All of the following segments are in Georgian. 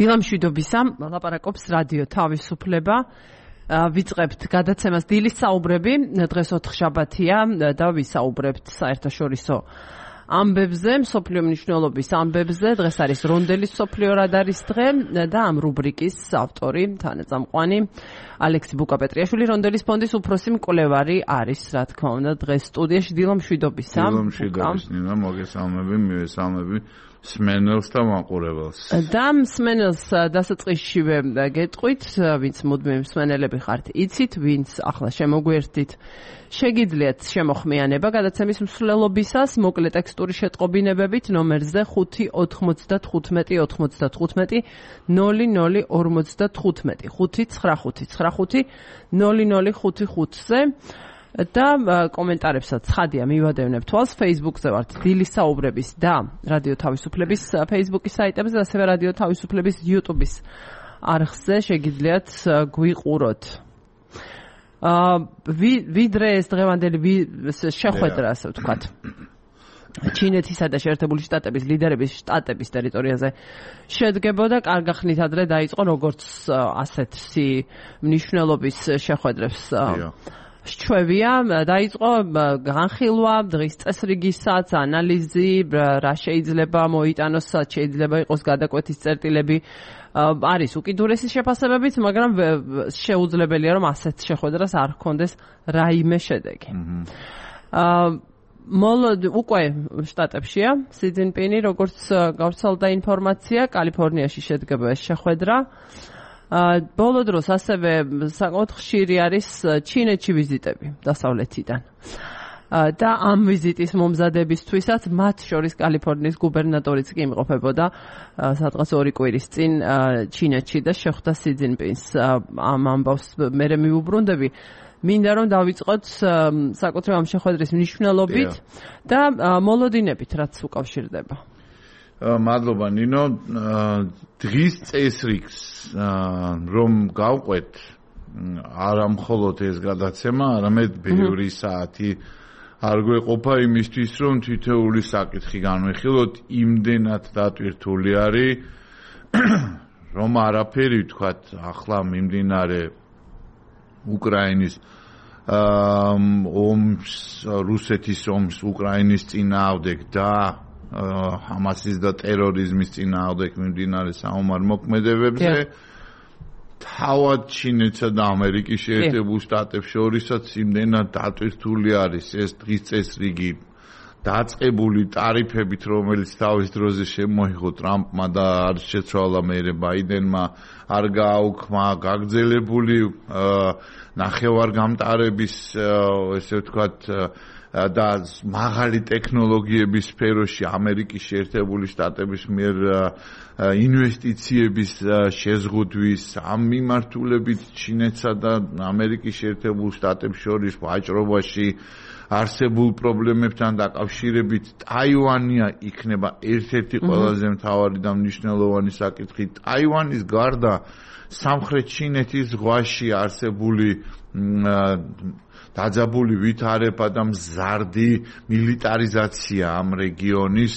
დილამშვიდობისა, ლაპარაკობს რადიო თავისუფლება. ვიწყებთ გადაცემას დილის საუბრები. დღეს ოთხშაბათია და ვისაუბრებთ საერთაშორისო ამბებზე, მსოფლიო მნიშვნელობის ამბებზე. დღეს არის რონდელის მსოფლიო რადარის დღე და ამ რუბრიკის ავტორი, თანაწამყვანი ალექსი ბუკაპეტრიაშვილი, რონდელის ფონდის უფროსი მკვლევარი არის, რა თქმა უნდა, დღეს სტუდიაში. დილამშვიდობისა. დილამშვიდობის, ნინა, მოგესალმები, მივესალმები სმენელს და მაყურებელს. და სმენელს დასაწყისშივე გეტყვით, ვინც მუდმივი მსმენელები ხართ, იცით, ვინც ახლა შემოგვერთით, შეგიძლიათ შემოხმიანება გადაცემის მსვლელობისას, მოკლე ტექსტური შეტყობინებებით ნომერზე 595-95-95 0055-0055 595-95-0055-ზე და კომენტარებსაც ცხადია მივადევნებ თვალს. Facebook-ზე ვართ დილის საუბრების და რადიო თავისუფლების Facebook-ის საიტებზე, ასევე რადიო თავისუფლების YouTube-ის არხზე შეგიძლიათ გვიყუროთ. ვიდრე ეს დღევანდელი შეხვედრა, ასე ვთქვათ, ჩინეთისა და შეერთებული შტატების ლიდერების შტატების ტერიტორიაზე შედგებოდა, კარგ ახსნით ადრე დაიწყო, როგორც ასეთი მნიშვნელობის შეხვედრებს შევია, დაიწყო განხილვა დღის წესრიგისაც, ანალიზი, რა შეიძლება მოიტანოს, შეიძლება იყოს გადაკვეთის წერტილები. არის უკიდურესი შეფასებებით, მაგრამ შეუძლებელია, რომ ასეთ შეხვედრას არ ჰქონდეს რაიმე შედეგი. უკვე შტატებშია სი ძინპინი, როგორც გავრცელდა ინფორმაცია, კალიფორნიაში შედგება ეს შეხვედრა. ბოლო დროს ასევე საკმაოდ ხშირი არის ჩინეთში ვიზიტები დასავლეთიდან. და ამ ვიზიტის მომზადებისთვისაც მათ შორის კალიფორნიის გუბერნატორიც კი იმყოფებოდა სადღაც 2 კვირის წინ ჩინეთში და შეხვდა სი ძინპინს. ამ ამბავს მერე მიუბრუნდები. მინდა რომ დავიწყოთ საკუთრივ ამ შეხვედრის მნიშვნელობით და მოლოდინებით, რაც უკავშირდება. მადლობა ნინო, დღის წესრიგს რომ გავყვეთ, არა მხოლოდ ეს გადაცემა, არამედ ბევრი საათი არ გვეყოფა იმისთვის, რომ თითოეული საკითხი განვიხილოთ, იმდენად დატვირთული არის, რომ არაფერი ვთქვათ, ახლა მიმდინარე უკრაინის ომს, რუსეთის ომს უკრაინის წინააღმდეგ და ჰამასის და ტერორიზმის წინააღმდეგ მიმდინარე საომარ მოქმედებებზე, თავად ჩინეთსა და ამერიკის შეერთებულ შტატებს შორისაც იმდენად დატვირთული არის ეს დღის წესრიგი, დაწყებული ტარიფებით, რომელიც თავის დროზე შემოიღო ტრამპმა და არ შეცვალა მერე ბაიდენმა, არ გააუქმა, გაგრძელებული ნახევარგამტარების, ესე ვთქვათ, და მაღალი ტექნოლოგიების სფეროში ამერიკის შეერთებული შტატების მიერ ინვესტიციების შეზღუდვის, ამ მიმართულებით ჩინეთსა და ამერიკის შეერთებულ შტატებს შორის ვაჭრობაში არსებულ პრობლემებთან დაკავშირებით ტაივანია იქნება ერთ-ერთი ყველაზე მთავარი და მნიშვნელოვანი საკითხი. ტაივანის გარდა სამხრეთ ჩინეთის ზღვაში არსებული დაძაბული ვითარება და მზარდი მილიტარიზაცია ამ რეგიონის,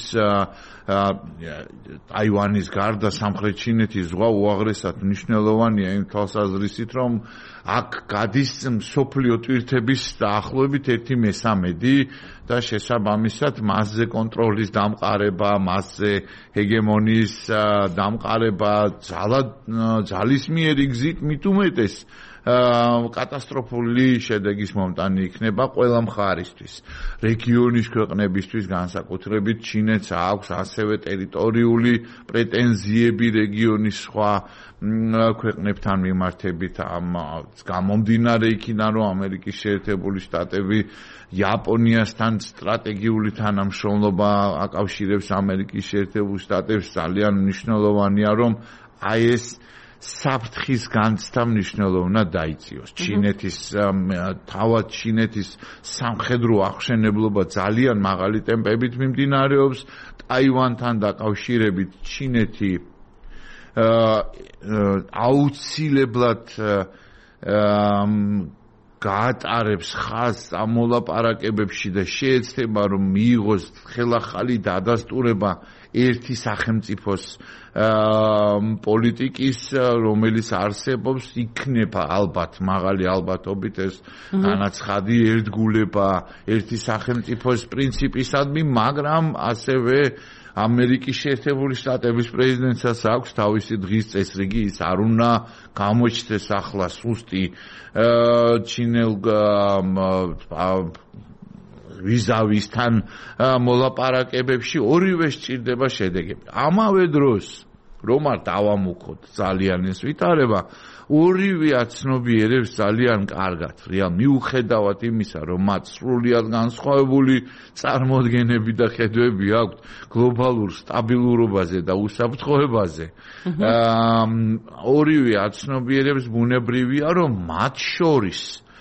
ტაივანის გარდა სამხრეთ ჩინეთის ზღვა უაღრესად მნიშვნელოვანია იმ თვალსაზრისით, რომ აქ გადის მსოფლიო ტვირთების დაახლოებით 1/3 და შესაბამისად მასზე კონტროლის დამყარება, მასზე ჰეგემონიის დამყარება ძალისმიერი გზით მით უმეტეს კატასტროფული შედეგის მომტანი იქნება ყველა მხარისთვის. რეგიონის ქვეყნებისთვის განსაკუთრებით ჩინეთს აქვს ასევე ტერიტორიული პრეტენზიები რეგიონის სხვა ქვეყნებთან მიმართებით, ამაც გამომდინარე იქიდან, რომ ამერიკის შეერთებული შტატები იაპონიასთან სტრატეგიული თანამშრომლობა აკავშირებს ამერიკის შეერთებულ შტატებს. ძალიან მნიშვნელოვანია, რომ აი ეს საფრთხის განცდა მნიშვნელოვნად დაიწიოს. ჩინეთის თავად ჩინეთის სამხედრო აღშენებლობა ძალიან მაღალი ტემპებით მიმდინარეობს. ტაივანთან დაკავშირებით ჩინეთი აუცილებლად გაატარებს ხაზს ამ მოლაპარაკებებში და შეეცდება რომ მიიღოს ხელახალი დადასტურება ერთი სახელმწიფოს პოლიტიკის, რომელიც არსებობს, იქნება ალბათ მაღალი ალბათობით ეს განაცხადი ერთგულება ერთი სახელმწიფოს პრინციპისადმი, მაგრამ ასევე ამერიკის შეერთებული შტატების პრეზიდენტსაც აქვს თავისი დღის წესრიგი, ის არ უნდა გამოჩნდეს ახლა სუსტი ჩინელ ვიზავისთან მოლაპარაკებებში, ორივე სჭირდება შედეგები. ამავე დროს რომ არ დავამუქოთ ძალიან ეს ვითარება, ორივე აცნობიერებს ძალიან კარგად, მიუხედავად იმისა, რომ მათ სრულიად განსხვავებული წარმოდგენები და ხედვები აქვთ გლობალურ სტაბილურობაზე და უსაფრთხოებაზე. ორივე აცნობიერებს ბუნებრივია, რომ მათ შორის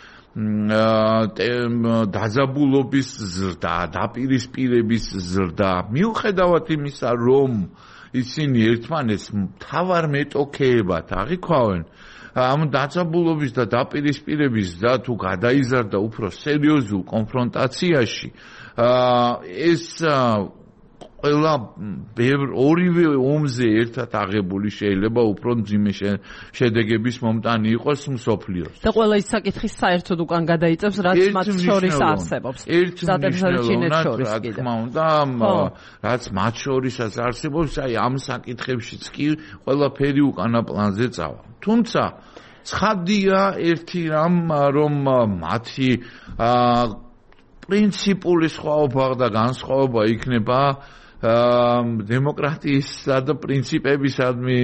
დაძაბულობის ზრდა, დაპირისპირების ზრდა, მიუხედავად იმისა, რომ ისინი ერთმანეთს მთავარ მეტოქეებად აღიქვავენ, ამ დაძაბულობის და დაპირისპირების და თუ გადაიზარდა უფრო სერიოზულ კონფრონტაციაში, ეს ყველა ორივე ომზე ერთად აღებული შეიძლება უფრო მძიმე შედეგების მომტანი იყოს მსოფლიოს. და ყველა ის საკითხი საერთოდ უკან გადაიწევს, რაც მათ შორის არსებობს. რა თქმა უნდა, რაც მათ შორისაც არსებობს, აი ამ საკითხებშიც კი ყველაფერი უკანა პლანზე წავა. თუმცა ცხადია ერთი რამ, რომ მათი პრინციპული სხვაობა და განსხვავება იქნება დემოკრატიისა და პრინციპებისადმი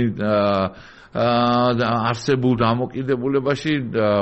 არსებულ დამოკიდებულებაში.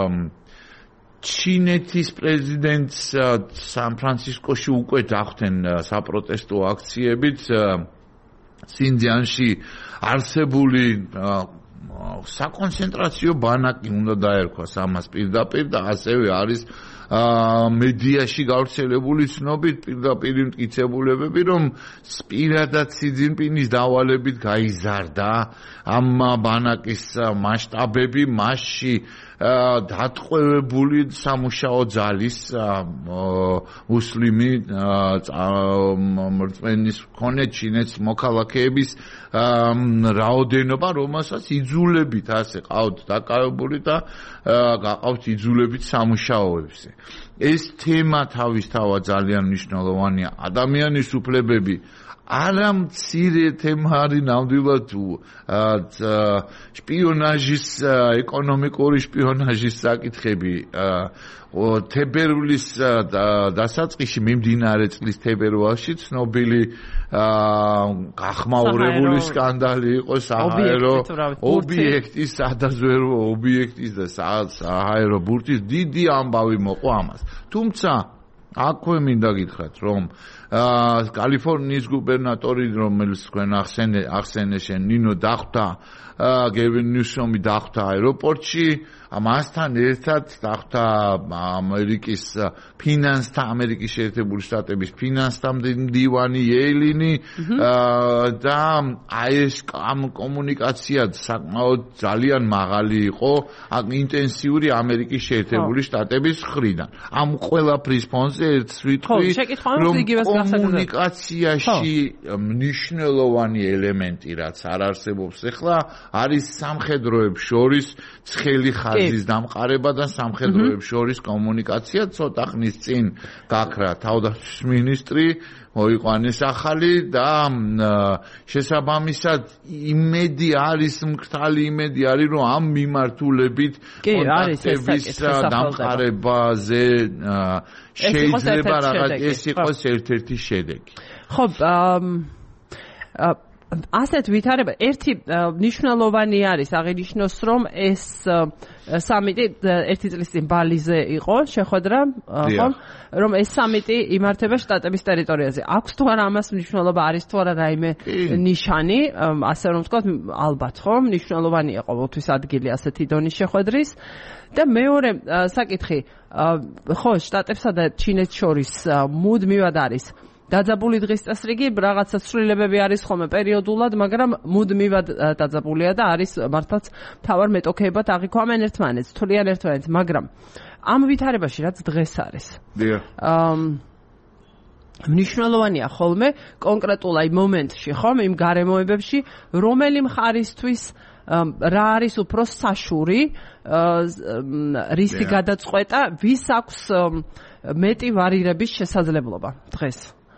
ჩინეთის პრეზიდენტს სან-ფრანცისკოში უკვე დახვდნენ საპროტესტო აქციებით სინძიანში არსებული საკონცენტრაციო ბანაკი უნდა დაერქვას ამას პირდაპირ და ასევე არის მედიაში გავრცელებული ცნობით პირდაპირ მტკიცებულებები, რომ პირადად სი ძინპინის დავალებით გაიზარდა ამ ბანაკის მასშტაბები, მასში დატყვევებული სამუშაო ძალის მუსლიმი მრწმენის მქონე ჩინეთის მოქალაქეების რაოდენობა, რომელსაც იძულებით ასე ყავთ დაკავებული და გაყავთ იძულებით სამუშაოებზე. ეს თემა თავისთავად ძალიან მნიშვნელოვანია. ადამიანის უფლებები არა მცირე თემა არის ნამდვილად შპიონაჟის, ეკონომიკური შპიონაჟის საკითხები. თებერვლის დასაწყისში მიმდინარე წლის თებერვალში ცნობილი გახმაურებული სკანდალი იყო საჰაერო ობიექტის, სადაზვერვო ობიექტის და საჰაერო ბურთის დიდი ამბავი მოყვა ამას. თუმცა აქვე მინდა გითხრათ, რომ კალიფორნიის გუბერნატორი, რომელიც თქვენ ახსენეთ, ნინო დახვდა, გევინ ნიუსომი დახვდა აეროპორტში, ამასთან ერთად დახვდა ამერიკის შეერთებული შტატების ფინანსთა მდივანი იელინი და ეს კომუნიკაცია საკმაოდ ძალიან მაღალი იყო, ინტენსიური ამერიკის შეერთებული შტატების მხრიდან. ამ ყველაფრის ფონზე ერთ სვიტყვი, რომ კომუნიკაციაში მნიშვნელოვანი ელემენტი, რაც არ არსებობს ახლა, არის სამხედროებს შორის ცხელი ხაზის დამყარება და სამხედროებს შორის კომუნიკაცია. ცოტა ხნის წინ გაქრა თავდაცვის მინისტრი, მოიყვანეს ახალი და შესაბამისად იმედი არის, მკრთალი იმედი არის, რომ ამ მიმართულებით კონტაქტების დამყარებაზე შეიძლება რაღაც ეს იყოს ერთ-ერთი შედეგი. ხო, ასეთ ვითარება ერთი მნიშვნელოვანი არის აღინიშნოს, რომ ეს სამიტი ერთი წლის წინ ბალიზე იყო შეხვედრა, ხო, რომ ეს სამიტი იმართება შტატების ტერიტორიაზე. აქვს თუ არა ამას მნიშვნელობა, არის თუ არა რაიმე ნიშანი, ასე რომ ვთქვათ, ალბათ, ხო, მნიშვნელოვანია ყოველთვის ადგილი ასეთი დონის შეხვედრის. და მეორე საკითხი, ხო, შტატებსა და ჩინეთს შორის მუდმივად არის დაძაბული დღის წესრიგი, რაღაცა ცვლილებები არის ხოლმე პერიოდულად, მაგრამ მუდმივად დაძაბულია და არის მართლაც მთავარ მეტოქეებად აღიქვამენ ერთმანეთს, თვლიან ერთმანეთს, მაგრამ ამ ვითარებაში რაც დღეს არის. დიახ. მნიშვნელოვანია ხოლმე კონკრეტულ აი მომენტში, ხომ, იმ გარემოებებში, რომელი მხარისთვის რა არის უფრო საშური რისი გადაწყვეტა, ვის აქვს მეტი ვარირების შესაძლებლობა დღეს.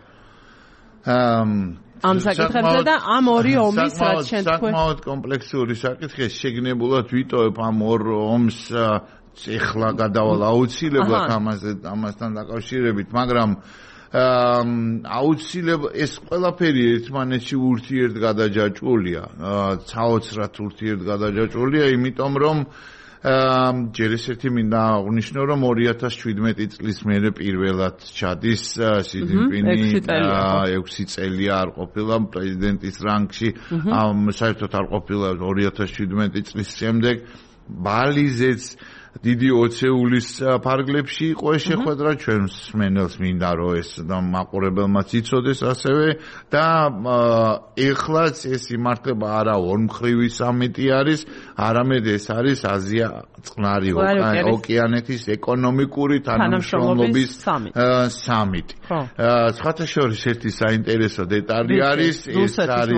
ამ საკითხებზე და ამ ორი ომის რაც შენ თქვენ საკმაოდ კომპლექსური საკითხია, შეგნებულად ვიტოვებ ამ ორ ომს ეხლა გადავალ აუცილებლად ამასთან დაკავშირებით, მაგრამ აუცილებლად ეს ყველაფერი ერთმანეთში ურთიერთგადაჯაჭვულია, საოცრად ურთიერთგადაჯაჭვულია, იმიტომ რომ ჯერ ესეთი მინდა აღვნიშნო, რომ 2017 წლის მერე პირველად ჩადის სი ძინპინი 6 წელია არ ყოფილა პრეზიდენტის რანგში, საერთოდ არ ყოფილა 2017 წლის შემდეგ ბალიზეც დიდი ოცეულის ფარგლებში იყო ეს შეხვედრა, ჩვენს მსმენელს მინდა რომ ეს მაყურებელმაც იცოდეს ასევე და ეხლაც ეს იმართება არა ორმხრივი სამიტი არის, არამედ ეს არის აზია წყნარი ოკეანეთის ეკონომიკური თანამშრომლობის სამიტი. სხვათა შორის ერთი საინტერესო დეტალი არის, ეს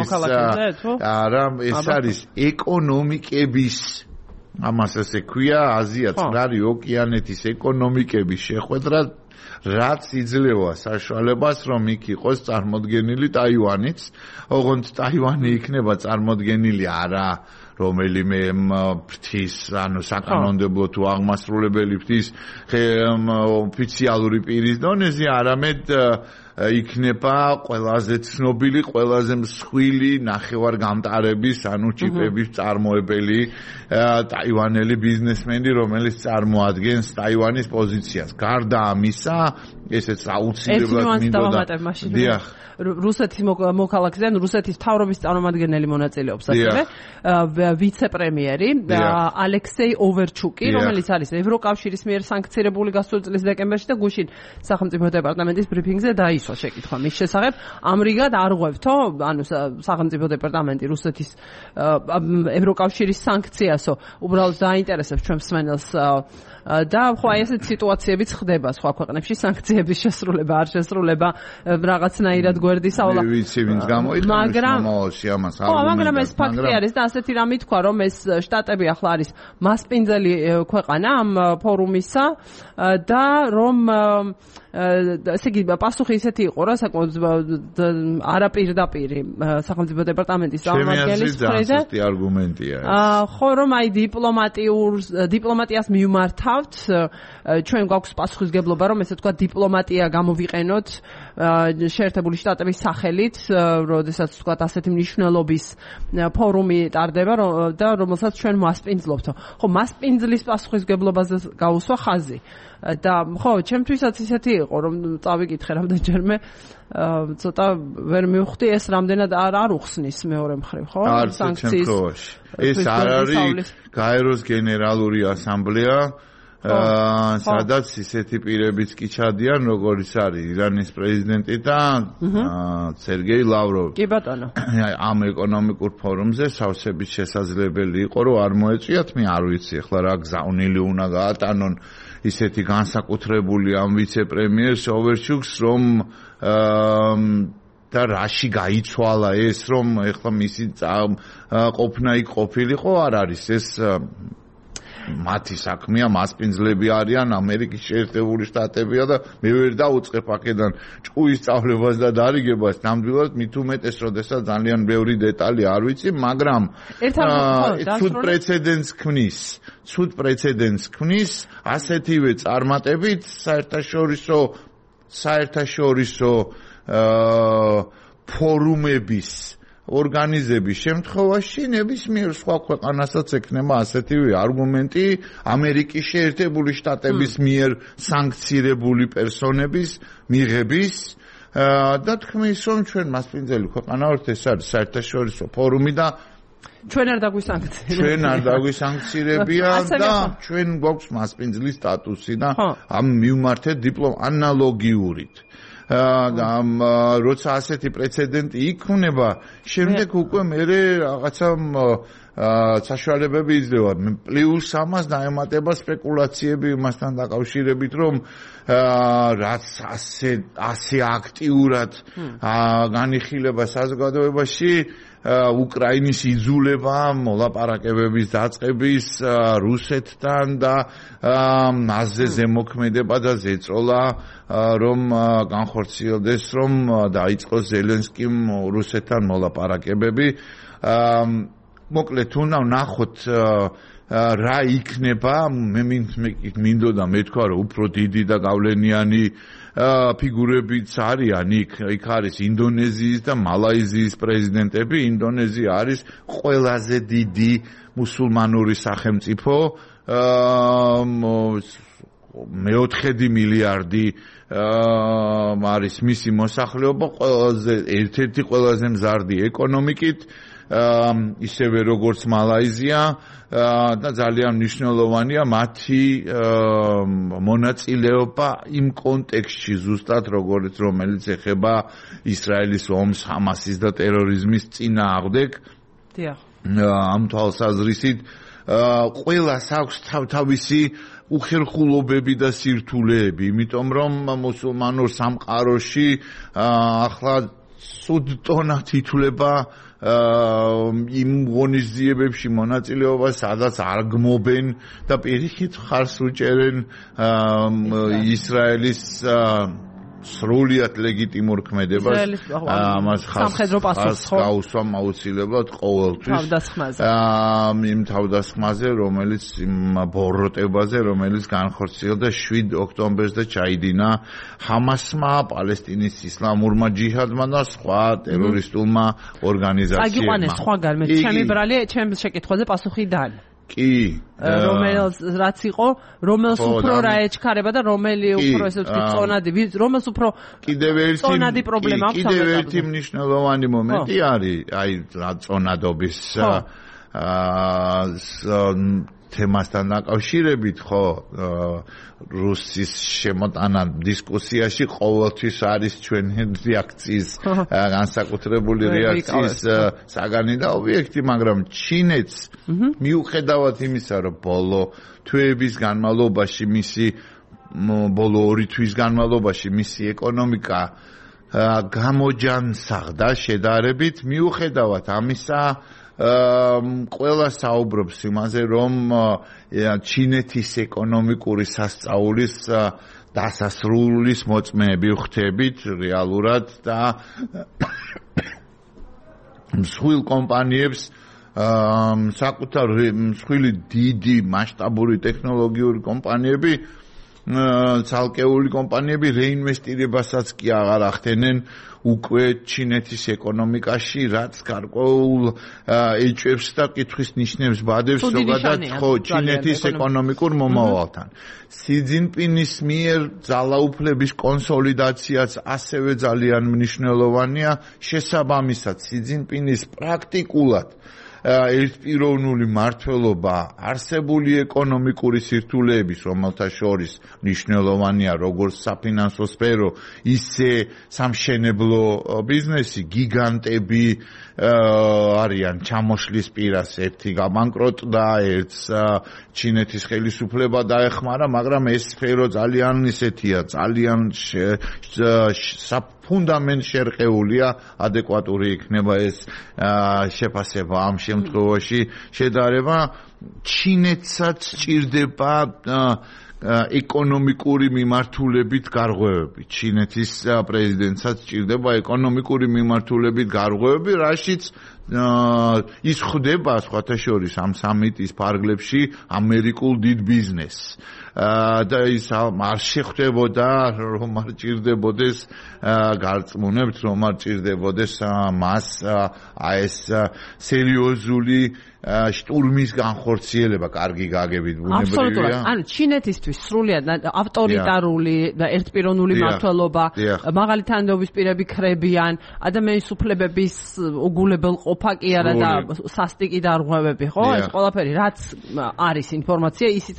არის ეკონომიკების ამას ესე ქვია აზია წყნარი ოკეანეთის ეკონომიკების შეხვედრა, რაც იძლევა საშუალებას, რომ იქ იყოს წარმოდგენილი ტაივანიც, ოღონდ ტაივანი იქნება წარმოდგენილი არა რომელიმე ფრთის, ანუ საკანონმდებლო თუ აღმასრულებელი ფრთის ოფიციალური პირის დონეზე, არამედ იქნება ყველაზე ცნობილი, ყველაზე მსხვილი ნახევარგამტარების, ანუ ჩიპების წარმოებელი ტაივანელი ბიზნესმენი, რომელიც წარმოადგენს ტაივანის პოზიციას. გარდა ამისა, ესეც აუცილებლად მინდოდა. დიახ. რუსეთის მოქალაქეზე, რუსეთის მთავრობის წარმომადგენელი მონაწილეობს ასევე ვიცე-პრემიერი ალექსეი ოვერჩუკი, რომელიც არის ევროკავშირის მიერ სანქცირებული გასული წლის დეკემბერში და გუშინ სახელმწიფო დეპარტამენტის ბრიფინგზე დაისვა შეკითხვა მის შესახებ. ამრიგად არ ღვევთო, ანუ სახელმწიფო დეპარტამენტი რუსეთის ევროკავშირის სანქციასო უბრალოდ დაინტერესებს ჩვენ მსმენელს და ხო აი ესეთ სიტუაციებიც ხდება სხვა ქვეყნებში, სანქციების შესრულება, არ შესრულება, რაღაცნაირად გვერდისავლა. მე ვიცი ვინც გამოიყენებს მომავალში ამას არ მაგრამ ეს ფაქტი არის და ასეთი რამე თქვა, რომ ეს შტატები ახლა არის მასპინძელი ქვეყანა ამ ფორუმისა და რომ ესე იგი პასუხი ისეთი იყო რა საკმაოდ არაპირდაპირი სახელმწიფო დეპარტამენტის წარმომადგენლის მხრიდან. ეს არგუმენტია ეს. ხო რომ აი დიპლომატიას მივმართავთ, ჩვენ გვაქვს პასუხისგებლობა რომ ესე თქვა დიპლომატია გამოვიყენოთ შეერთებული შტატების სახელით, როდესაც თქვა ასეთი მნიშვნელობის ფორუმი ტარდება და რომელსაც ჩვენ მასპინძლობთ. ხო, მასპინძლის პასუხისგებლობაზე გაუსვა ხაზი. და ხო, ჩემთვისაც ისეთი იყო, რომ წავიკითხე რამდენჯერმე ცოტა ვერ მივხვდი ეს რამდენად არ უხსნის მეორე მხრივ, ხო? სანქციის. ეს არ არის გაეროს გენერალური ასამბლეა, სადაც ისეთი პირებიც კი ჩადიან, როგორც არის ირანის პრეზიდენტი და სერგეი ლავროვი. კი ბატონო. ამ ეკონომიკურ ფორუმზე სავსების შესაძლებელი იყო, რომ არ მოეწვიათ, მე არ ვიცი ახლა რა გზავნილი უნდა გაატანონ ისეთი განსაკუთრებული ამ ვიცე-პრემიერს ოვერჩუკს, რომ და რაში გაიცვალა ეს, რომ ახლა მისი ყოფნა იქ ყოფილიყო, არ არის ეს მათი საქმეა, მასპინძლები არიან, ამერიკის შეერთებული შტატებია და მე ვერ დაუწყებ აქედან ჭკუის სწავლებას და დარიგებას, ნამდვილად მით უმეტეს, როდესაც ძალიან ბევრი დეტალი არ ვიცი, მაგრამ ცუდ პრეცედენტს ქმნის ასეთივე წარმატებით საერთაშორისო ფორუმების ორგანიზების შემთხვევაში ნებისმიერ სხვა ქვეყანასაც ექნება ასეთივე არგუმენტი ამერიკის შეერთებული შტატების მიერ სანქცირებული პერსონების მიღების და თქმის, რომ ჩვენ მასპინძელი ქვეყანა ვართ, ეს არის საერთაშორისო ფორუმი და ჩვენ არ დაგვისანქცირებია. ჩვენ არ დაგვისანქცირებია და ჩვენ გვაქვს მასპინძლის სტატუსი და ამ მივმართეთ ანალოგიურით. როცა ასეთი პრეცედენტი იქნება, შემდეგ უკვე მერე რაღაცა საშუალებები იძლევა. პლუს ამას დაემატება სპეკულაციები იმასთან დაკავშირებით, რომ რაც ასე აქტიურად განიხილება საზოგადოებაში უკრაინის იძულება მოლაპარაკებების დაწყების რუსეთთან და მასზე ზემოქმედება და ზეწოლა რომ განხორციელდეს რომ დაიწყოს ზელენსკიმ რუსეთთან მოლაპარაკებები მოკლედ უნდა ვნახოთ რა იქნება მე მინდოდა მეთქვა რომ უფრო დიდი და გავლენიანი ფიგურებიც არიან იქ არის ინდონეზიის და მალაიზიის პრეზიდენტები ინდონეზია არის ყველაზე დიდი მუსულმანური სახელმწიფო მე-4 მილიარდი არის მისი მოსახლეობა ერთ-ერთი ყველაზე მზარდი ეკონომიკით ისევე როგორც მალაიზია და ძალიან მნიშვნელოვანია მათი მონაწილეობა იმ კონტექსტში ზუსტად რომელიც ეხება ისრაელის ომს ჰამასის და ტერორიზმის წინააღმდეგ ამ თვალსაზრისით ყველას აქვს თავისი უხერხულობები და სირთულეები იმიტომ რომ მუსულმანურ სამყაროში ახლა სუდ ტონად ითვლება იმ ღონისძიებებში მონაწილეობა, სადაც არ გმობენ და პირიქით ხარს უჭერენ ისრაელის სრულიად ლეგიტიმურ ქმედებას ამას სამხედრო პასუხს გაუსვამ აუცილებლად ყოველთვის იმ თავდასხმაზე რომელიც იმ ბოროტებაზე რომელიც განხორციელდა 7 ოქტომბერს და ჩაიდინა ჰამასმა პალესტინის ისლამურმა ჯიჰადმა და სხვა ტერორისტულმა ორგანიზაციებმა აგიყვანეს სხვაგან მე ჩემი ბრალი ჩემს შეკითხვაზე პასუხი დან კი რომელს რაც იყო რომელს უფრო რა ეჩქარება და რომელი უფრო ესე ვთქვი წონადი რომელს უფრო კიდევ ერთი მნიშვნელოვანი მომენტი არის აი რა წონადობის თემასთან დაკავშირებით ხო რუსის შემოტანა დისკუსიაში ყოველთვის არის ჩვენი რეაქციის განსაკუთრებული რეაქციის საგანი და ობიექტი მაგრამ ჩინეთს მიუხედავად იმისა რომ ბოლო თვეების განმავლობაში ბოლო 2 თვის განმავლობაში მისი ეკონომიკა გამოჯანსაღდა შედარებით მიუხედავად ამისა ყველა საუბრობს იმაზე რომ ჩინეთის ეკონომიკური სასწაულის დასასრულის მოწმეები ვხდებით რეალურად და მსხვილ კომპანიებს საკუთარ მსხვილი დიდი მასშტაბური ტექნოლოგიური კომპანიები ცალკეული კომპანიები რეინვესტირებასაც კი აღარ ახდენენ უკვე ჩინეთის ეკონომიკაში რაც გარკვეულ ეჭვებს და კითხვის ნიშნებს ბადებს ზოგადად ხო ჩინეთის ეკონომიკურ მომავალთან სი ძინპინის მიერ ძალაუფლების კონსოლიდაციაც ასევე ძალიან მნიშვნელოვანია შესაბამისად სი ძინპინის პრაქტიკულად ერთპიროვნული მმართველობა არსებული ეკონომიკური სირთულეების რომელთა შორის მნიშვნელოვანია როგორც საფინანსო სფერო ისე სამშენებლო ბიზნესი გიგანტები არიან ჩამოშლის პირას ერთი გაბანკროტდა ერთს ჩინეთის ხელისუფლება დაეხმარა მაგრამ ეს სფერო ძალიან ისეთია ძალიან ფუნდამენტ შერყეულია ადეკვატური იქნება ეს შეფასება ამ შემთხვევაში შედარება ჩინეთსაც სჭირდება ეკონომიკური მიმართულებით გარღვევები ჩინეთის პრეზიდენტსაც სჭირდება ეკონომიკური მიმართულებით გარღვევები რაშიც ის ხდება სხვათა შორის ამ სამიტის ფარგლებში ამერიკულ დიდ ბიზნესს და ის არ შეხვდებოდა რომ არ ჭირდებოდეს გარწმუნებთ რომ არ ჭირდებოდეს მას ეს სერიოზული შტურმის განხორციელება კარგი გაგებით ბუნებრივია ანუ ჩინეთისთვის სრულიად ავტორიტარული და ერთპიროვნული მმართველობა მაღალი თანხმობის პირები ქრებიან ადამიანის უფლებების უგულებელყოფა კი არა და სასტიკი დარღვევები ხო ეს ყველაფერი რაც არის ინფორმაცია ისიც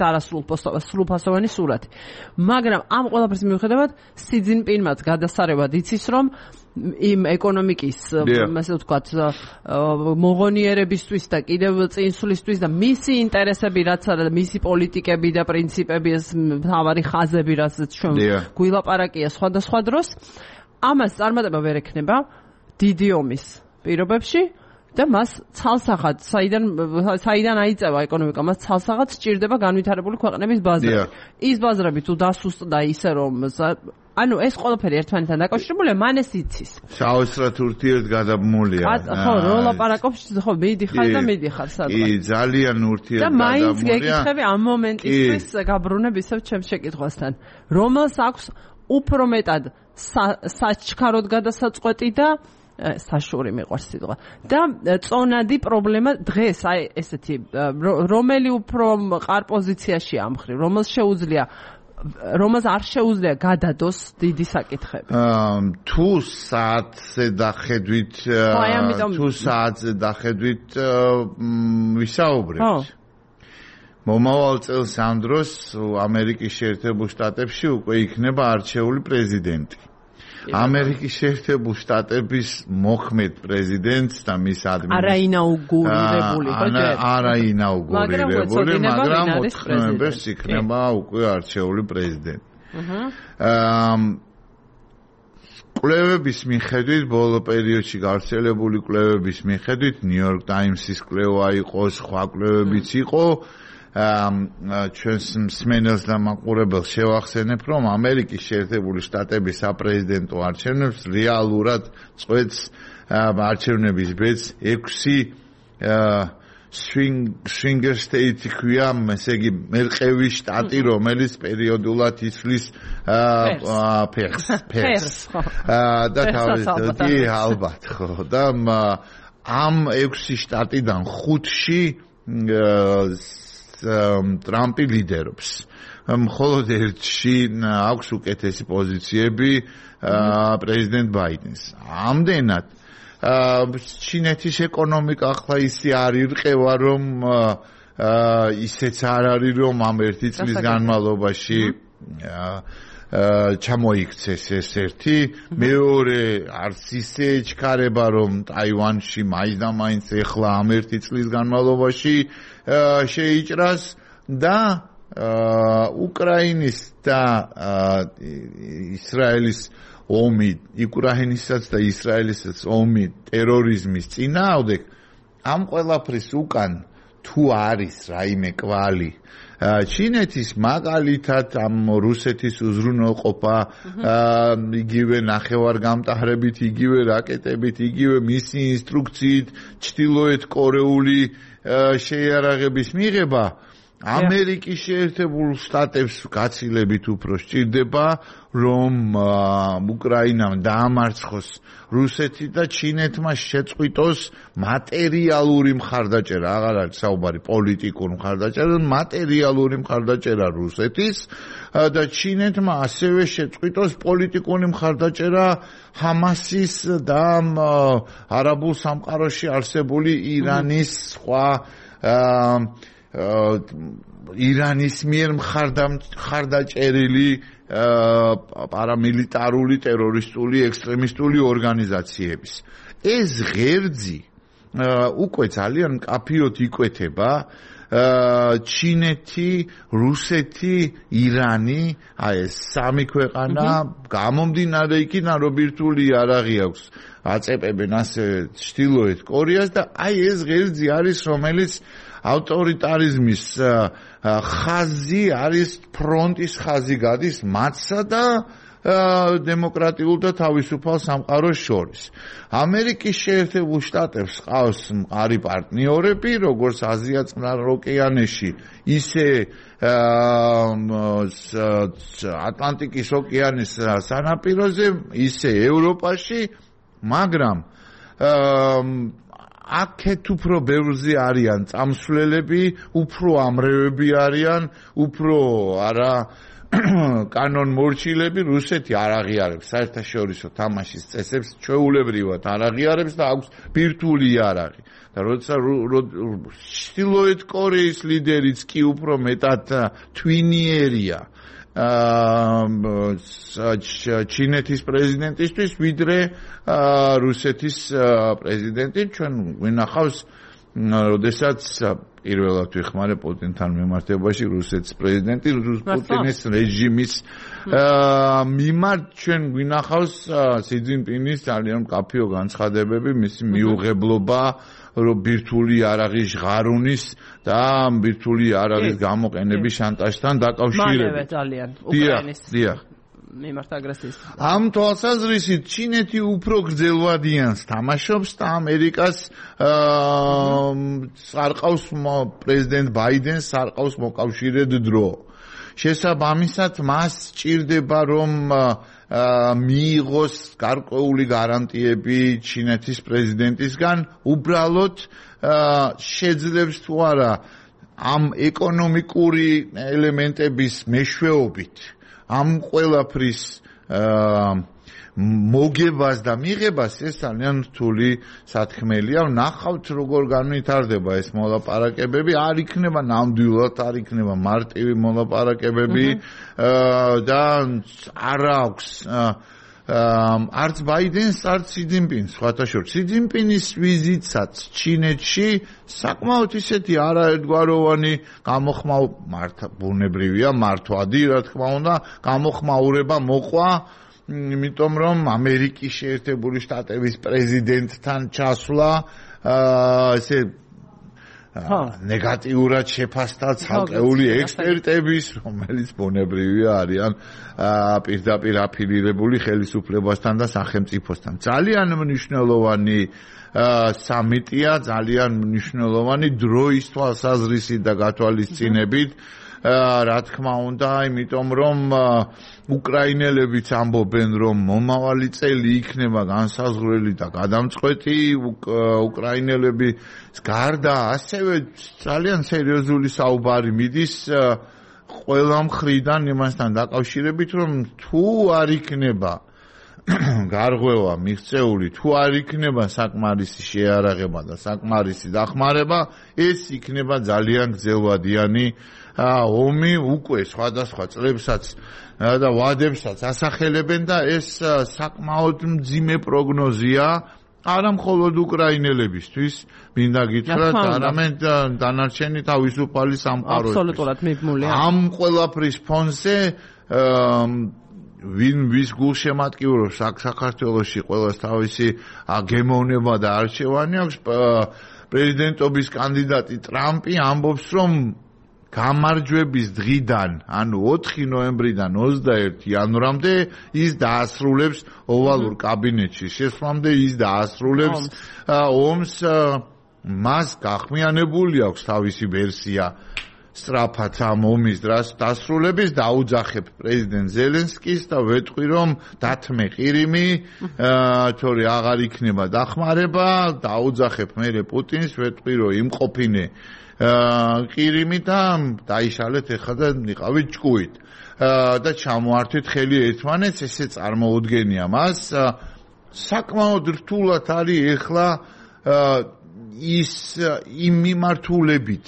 არასრულფასოვანი სურათი მაგრამ ამ ყველაფრის მიუხედავად სი ძინპინმაც გადასარევად იცის რომ იმ ეკონომიკის ასე ვთქვათ მოღონიერებისთვის და კიდევ წინსვლისთვის და მისი ინტერესები რაც არის და მისი პოლიტიკები და პრინციპები მთავარი ხაზები რაც ჩვენ გვილაპარაკია სხვადასხვა დროს ამას წარმატება ვერ ექნება დიდი ომის პირობებში და მას ცალსახად საიდან აიწევა ეკონომიკა მას ცალსახად სჭირდება განვითარებული ქვეყნების ბაზრები ის ბაზრები თუ დასუსტდა ისე რომ ანუ ეს ყველაფერი ერთმანეთთან დაკავშირებულია მან ეს იცის საოცრად ურთიერთგადაბმულია ხო რო ლაპარაკობს ხო მიდიხარ და მიდიხარ სადღაც კი ძალიან ურთიერთგადაბმულია და მაინც გეკითხები ამ მომენტისთვის გაბრუნებ ისევ ჩემს შეკითხვასთან რომელს აქვს უფრო მეტად საჩქაროდ გადასაწყვეტი და საშური მიყვარს სიტყვა და წონადი პრობლემა დღეს აი ესეთი რომელი უფრო ყარ პოზიციაში ამხრივ რომელს არ შეუძლია გადადოს დიდი საკითხები თუ საათზე დახედვით ვისაუბრებთ მომავალ წელს ამ დროს ამერიკის შეერთებულ შტატებში უკვე იქნება არჩეული პრეზიდენტი ამერიკის შეერთებულ შტატების მოქმედ პრეზიდენტს და მის არაინაუგურირებული, მაგრამ 4 ნოემბერს იქნება უკვე არჩეული პრეზიდენტი. კვლევების მიხედვით, ბოლო პერიოდში გავრცელებული კვლევების მიხედვით, New York Times-ის კვლევა იყო, სხვა კვლევებიც იყო. ჩვენს მსმენელს და მაყურებელს შევახსენებ, რომ ამერიკის შეერთებული შტატების საპრეზიდენტო არჩევნებს რეალურად წყვეტს არჩევნების ბედს 6 swinger state ქვია, ესე იგი მერყევი შტატი, რომელიც პერიოდულად იცვლის ფერს. და თავისთავად ალბათ ხო და ამ 6 შტატიდან 5-ში ტრამპი ლიდერობს. მხოლოდ ერთში აქვს უკეთესი პოზიციები პრეზიდენტ ბაიდენს. ამდენად ჩინეთის ეკონომიკა ახლა ისე არ ირყევა, რომ ისეც არ არის, რომ ამ ერთი წლის განმავლობაში ჩამოიქცეს ეს ერთი, მეორე არც ისე ეჩქარება, რომ ტაივანში მაინც და მაინც ეხლა ამ ერთი წლის განმავლობაში შეიჭრას და უკრაინის და ისრაელის ომი, უკრაინისაც და ისრაელისაც ომი ტერორიზმის წინააღმდეგ ამ ყველაფრის უკან თუ არის რაიმე კვალი ჩინეთის მაგალითად ამ რუსეთის უზრუნველყოფა იგივე ნახევარგამტავრებით, იგივე რაკეტებით, იგივე მისი ინსტრუქციით ჩრდილოეთ კორეული შეიარაღების მიღება ამერიკის შეერთებულ შტატებს გაცილებით უფრო სჭირდება, რომ უკრაინამ დაამარცხოს რუსეთი და ჩინეთმა შეწყვიტოს მატერიალური მხარდაჭერა, აღარ არის საუბარი პოლიტიკურ მხარდაჭერაზე, მატერიალური მხარდაჭერა რუსეთის და ჩინეთმა ასევე შეწყვიტოს პოლიტიკური მხარდაჭერა ჰამასის და არაბულ სამყაროში არსებული ირანის სხვა ირანის მიერ მხარდაჭერილი პარამილიტარული ტერორისტული ექსტრემისტული ორგანიზაციების. ეს ღერძი უკვე ძალიან მკაფიოდ იკვეთება ჩინეთი, რუსეთი, ირანი, აი ეს სამი ქვეყანა გამომდინარე იქიდან რომ ბირთვული იარაღი აქვს აწეპებენ ასე ჩრდილოეთ კორეას და აი ეს ღერძი არის რომელიც ავტორიტარიზმის ხაზი არის ფრონტის ხაზი გადის მათსა და დემოკრატიულ და თავისუფალ სამყაროს შორის. ამერიკის შეერთებულ შტატებს ყავს მყარი პარტნიორები, როგორც აზია-წყნარ ოკეანეში, ისე ატლანტიკის ოკეანის სანაპიროზე, ისე ევროპაში, მაგრამ აქეთ უფრო ბევრზე არიან წამსვლელები, უფრო ამრევები არიან, უფრო არა კანონმორჩილები, რუსეთი არ აღიარებს საერთაშორისო თამაშის წესებს, ჩვეულებრივად არ აღიარებს და აქვს ბირთვული იარაღი. და როცა ჩრდილოეთ კორეის ლიდერიც კი უფრო მეტად თვინიერია ჩინეთის პრეზიდენტისთვის, ვიდრე რუსეთის პრეზიდენტი. ჩვენ გვინახავს, როდესაც პირველად ვიხმარე პუტინთან მიმართებაში რუსეთის პრეზიდენტი, პუტინის რეჟიმის მიმართ ჩვენ გვინახავს სი ძინპინის ძალიან მკაფიო განცხადებები, მისი მიუღებლობა, რომ ბირთვული იარაღის ჟღარუნის და ბირთვული იარაღის გამოყენების შანტაჟთან დაკავშირებით. მალევე ძალიან უკრაინის მიმართ აგრესიის. ამ თვალსაზრისით ჩინეთი უფრო გრძელვადიანს თამაშობს და ამერიკას სარყავს პრეზიდენტ ბაიდენს სარყავს მოკავშირედ დრო. შესაბამისად მას სჭირდება რომ მიიღოს გარკვეული გარანტიები ჩინეთის პრეზიდენტისგან, უბრალოდ შეძლებს თუ არა ამ ეკონომიკური ელემენტების მეშვეობით ამ ყველაფრის მოგებას და მიღებას ეს ძალიან რთული სათქმელია. ნახავთ როგორ განვითარდება ეს მოლაპარაკებები, არ იქნება ნამდვილად, არ იქნება მარტივი მოლაპარაკებები და არ აქვს არც ბაიდენს, არც სი ძინპინს, სხვათა შორის. სი ძინპინის ვიზიტსაც ჩინეთში საკმაოდ ისეთი არაერთგვაროვანი ბუნებრივია, მართვადი, რა თქმა უნდა, გამოხმაურება მოყვა, იმიტომ რომ ამერიკის შეერთებული შტატების პრეზიდენტთან ჩასვლა ესე ნეგატიურად შეფასდა ცალკეული ექსპერტების, რომელიც ბუნებრივია არიან პირდაპირ აფილირებული ხელისუფლებასთან და სახელმწიფოსთან. ძალიან მნიშვნელოვანი სამიტია, ძალიან მნიშვნელოვანი დროის თვალსაზრისით და გათვალისწინებით. რა თქმა უნდა, იმიტომ რომ უკრაინელებიც ამბობენ, რომ მომავალი წელი იქნება განსაზღვრელი და გადამწყვეტი უკრაინელების გარდა, ასევე ძალიან სერიოზული საუბარი მიდის ყველა მხრიდან იმასთან დაკავშირებით, რომ თუ არ იქნება გარღვევა მიღწეული, თუ არ იქნება საკმარისი შეარაღება და საკმარისი დახმარება, ეს იქნება ძალიან გრძელვადიანი ომი, უკვე სხვადასხვა წლებსაც და ვადებსაც ასახელებენ და ეს საკმაოდ მძიმე პროგნოზია არა მხოლოდ უკრაინელებისთვის, მინდა გითხრათ, არამედ დანარჩენი თავისუფალი სამყაროისთვის. აბსოლუტურად მიბმულია. ამ ყველაფრის ფონზე ვის გულშემატკივრობს აქ საქართველოში ყველას თავისი გემოვნება და არჩევანი აქვს, პრეზიდენტობის კანდიდატი ტრამპი ამბობს, რომ გამარჯვების დღიდან, ანუ 4 ნოემბრიდან 21 იანვრამდე ის დაასრულებს ოვალურ კაბინეტში შესვლამდე ის დაასრულებს ომს. მას გახმიანებული აქვს თავისი ვერსია სწრაფად ამ ომის დასრულების, დაუძახებ პრეზიდენტ ზელენსკის და ვეტყვი, რომ დათმე ყირიმი, თორე აღარ იქნება დახმარება, დაუძახებ მერე პუტინს, ვეტყვი, რომ იმყოფინე ყირიმი და დაიშალეთ ეხლა და იყავით ჭკუით და ჩამოართვით ხელი ერთმანეთს. ესე წარმოუდგენია მას. საკმაოდ რთულად არის ეხლა ის იმ მიმართულებით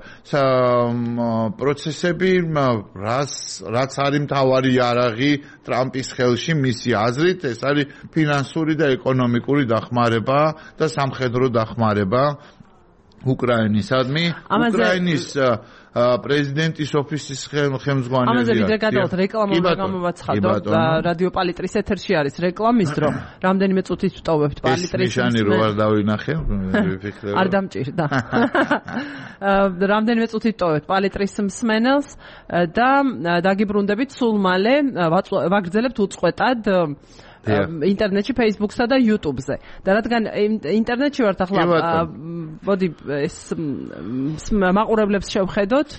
პროცესები, რაც არის მთავარი იარაღი ტრამპის ხელში, მისი აზრით, ეს არის ფინანსური და ეკონომიკური დახმარება და სამხედრო დახმარება უკრაინისადმი. უკრაინის პრეზიდენტის ოფისის ხელმძღვანელი. ამაზე ვიდრე გადავთ რეკლამა უნდა გამოვაცხადოთ. რადიო პალიტრის ეთერში არის რეკლამის დრო. რამდენიმე წუთით ვტოვებთ პალიტრის. ნიშანი რო არ დავინახე, ვიფიქრე. არ დამჭირდა. რამდენიმე წუთით ვტოვებთ პალიტრის მსმენელს და დაგიბრუნდებით სულ მალე ვაგრძელებთ უწყვეტად ინტერნეტში, Facebook-სა და YouTube-ზე. და რადგან ინტერნეტში ვართ ახლა, მოდი ეს მაყურებლებს შევხედოთ.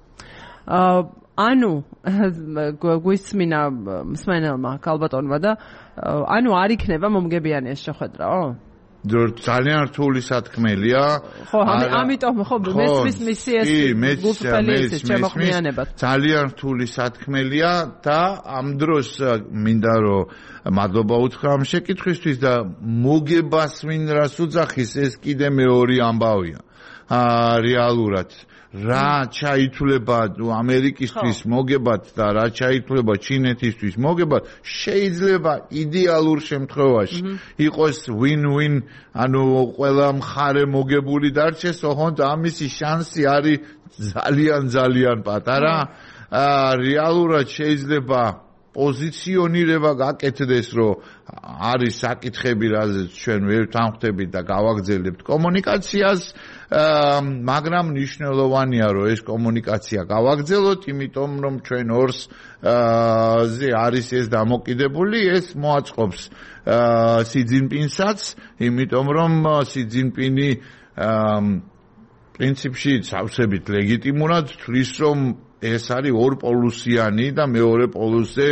ანუ გვისმინა მსმენელმა ქალბატონმა და ანუ არ იქნება მომგებიანი ეს შეხვედრაო? ძალიან რთული სათქმელია. ხო, ამიტომ ხო მესმის მისი ეს გულწრფელი ეს შემოხმიანებად. ძალიან რთული სათქმელია და ამ დროს მინდა რომ მადლობა უთხრა ამ შეკითხვისთვის და მოგებას ვინ რას უძახის, ეს კიდე მეორე ამბავია. რეალურად რა ჩაითვლება ამერიკისთვის მოგებათ და რა ჩაითვლება ჩინეთისთვის მოგებათ შეიძლება იდეალურ შემთხვევაში იყოს win-win ანუ ყველა მხარე მოგებული დარჩეს ოღონდ ამისი შანსი არის ძალიან პატარა რეალურად შეიძლება პოზიციონირება გაკეთდეს რომ არის საკითხები რაზეც ჩვენ ვერ თანხმდებით და გავაგრძელებთ კომუნიკაციას მაგრამ მნიშვნელოვანია რომ ეს კომუნიკაცია გავაგრძელოთ იმიტომ რომ ჩვენ ორს ზე არის ეს დამოკიდებული ეს მოაწყობს სი ძინპინსაც იმიტომ რომ სი ძინპინი პრინციპში სავსებით ლეგიტიმურად თვლის რომ ეს არის ორპოლუსიანი და მეორე პოლუსზე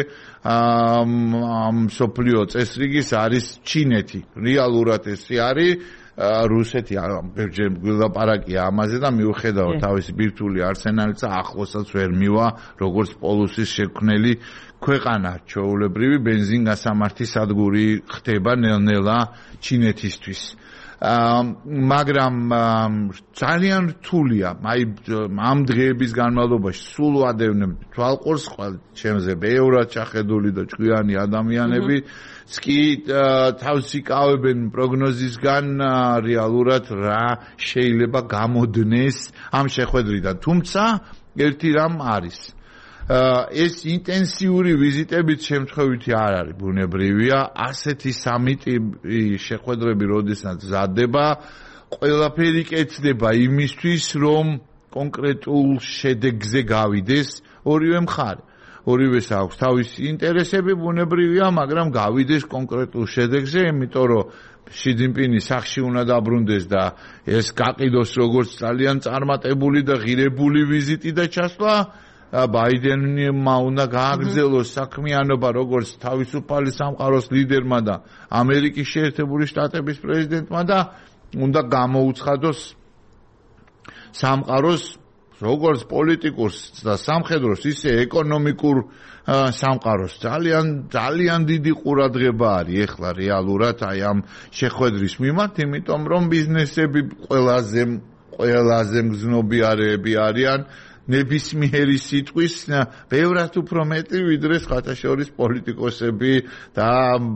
მსოფლიო წესრიგის არის ჩინეთი. რეალურად ეს არის რუსეთი ბევრჯერ გვილაპარაკია ამაზე და მიუხედავად თავისი ბირთვული არსენალით ახლოსაც ვერ მივა როგორც პოლუსის შექმნელი ქვეყანა ჩვეულებრივი ბენზინგასამართი სადგური ხდება ნელ-ნელა ჩინეთისთვის. მაგრამ ძალიან რთულია აი ამ დღეების განმავლობაში სულ ვადევნებ თვალყურს ჩემზე ბევრად ჩახედული და ჭკვიანი ადამიანები კი თავს იკავებენ პროგნოზისგან რეალურად რა შეიძლება გამოდნეს ამ შეხვედრიდან თუმცა ერთი რამ არის ეს ინტენსიური ვიზიტებით შემთხვევითი არ არის ბუნებრივია ასეთი სამიტი შეხვედრები როდესაც მზადდება ყველაფერი კეთდება იმისთვის რომ კონკრეტულ შედეგზე გავიდეს ორივე მხარე ორივეს აქვს თავისი ინტერესები ბუნებრივია მაგრამ გავიდეს კონკრეტულ შედეგზე იმიტომ რომ ში ძინპინი სახში უნდა დაბრუნდეს და ეს გაყიდოს როგორც ძალიან წარმატებული და ღირებული ვიზიტი და ჩასვლა ბაიდენმა უნდა გააგრძელოს საქმიანობა როგორც თავისუფალი სამყაროს ლიდერმა და ამერიკის შეერთებული შტატების პრეზიდენტმა და უნდა გამოუცხადოს სამყაროს როგორც პოლიტიკურს და სამხედროს ისე ეკონომიკურ სამყაროს ძალიან დიდი ყურადღება არის ეხლა რეალურად აი ამ შეხვედრის მიმართ იმიტომ რომ ბიზნესები ყველაზე მგზნობიარეები არიან ნებისმიერი სიტყვის ბევრად უფრო მეტი ვიდრე ხათაშორის პოლიტიკოსები და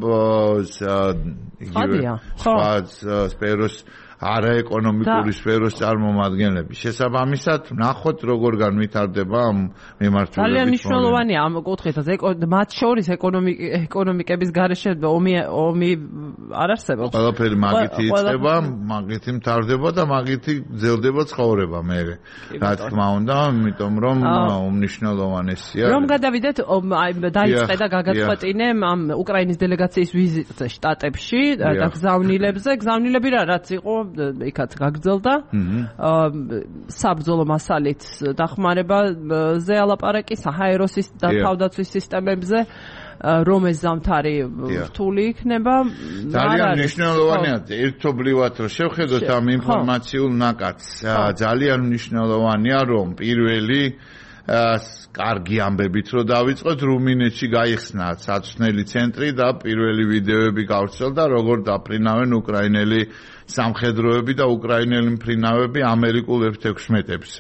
სხვა სფეროს არაეკონომიკური სფეროს წარმომადგენლები. შესაბამისად, ნახოთ როგორ განვითარდება ამ მიმართულებით. ძალიან მნიშვნელოვანია ამ კუთხითაც მათ შორის ეკონომიკების გარეშე ომი არ არსებობს. ყველაფერი მაგითი იწყება, მაგითი მთავრდება და მაგითი გრძელდება ცხოვრება მერე. რა თქმა უნდა, იმიტომ რომ უმნიშვნელოვანესია. რომ გადავიდეთ, დაიწყე და გაგაწყვეტინე ამ უკრაინის დელეგაციის ვიზიტზე შტატებში და გზავნილებზე. გზავნილები რაც იყო იქაც გაგრძელდა საბრძოლო მასალით დახმარებაზე ალაპარაკი საჰაეროს და თავდაცვის სისტემებზე რომ ეს ზამთარი რთული იქნება ძალიან მნიშვნელოვანია ერთობლივად რომ შევხედოთ ამ ინფორმაციულ ნაკადს ძალიან მნიშვნელოვანია რომ პირველი კარგი ამბებით რომ დავიწყოთ რუმინეთში გაიხსნა საცვლელი ცენტრი და პირველი ვიდეოები გავრცელდა როგორ დაფრინავენ უკრაინელი სამხედროები და უკრაინელი მფრინავები ამერიკულ F-16-ებს.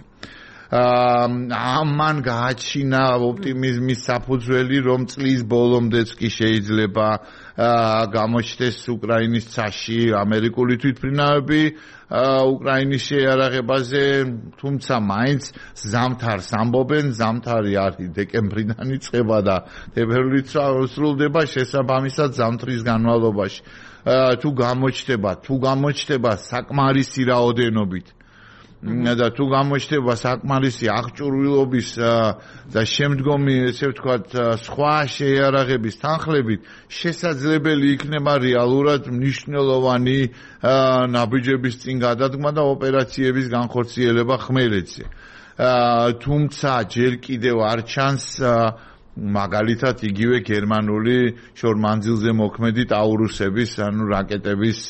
ამან გააჩინა ოპტიმიზმის საფუძველი რომ წლის ბოლომდეც კი შეიძლება გამოჩნდეს უკრაინის ცაში ამერიკული თვითმფრინავები უკრაინის შეიარაღებაზე თუმცა მაინც ზამთარს ამბობენ ზამთარი არის დეკემბრიდან იწყება და თებერვლით სრულდება შესაბამისად ზამთრის განმავლობაში თუ გამოჩნდება საკმარისი რაოდენობით და თუ გამოჩნდება საკმარისი აღჭურვილობის და შემდგომი ესე ვთქვათ სხვა შეიარაღების თანხლებით შესაძლებელი იქნება რეალურად მნიშვნელოვანი ნაბიჯების წინ გადადგმა და ოპერაციების განხორციელება ხმელეთზე თუმცა ჯერ კიდევ არ ჩანს მაგალითად იგივე გერმანული შორმანძილზე მოქმედი ტაურუსების ანუ რაკეტების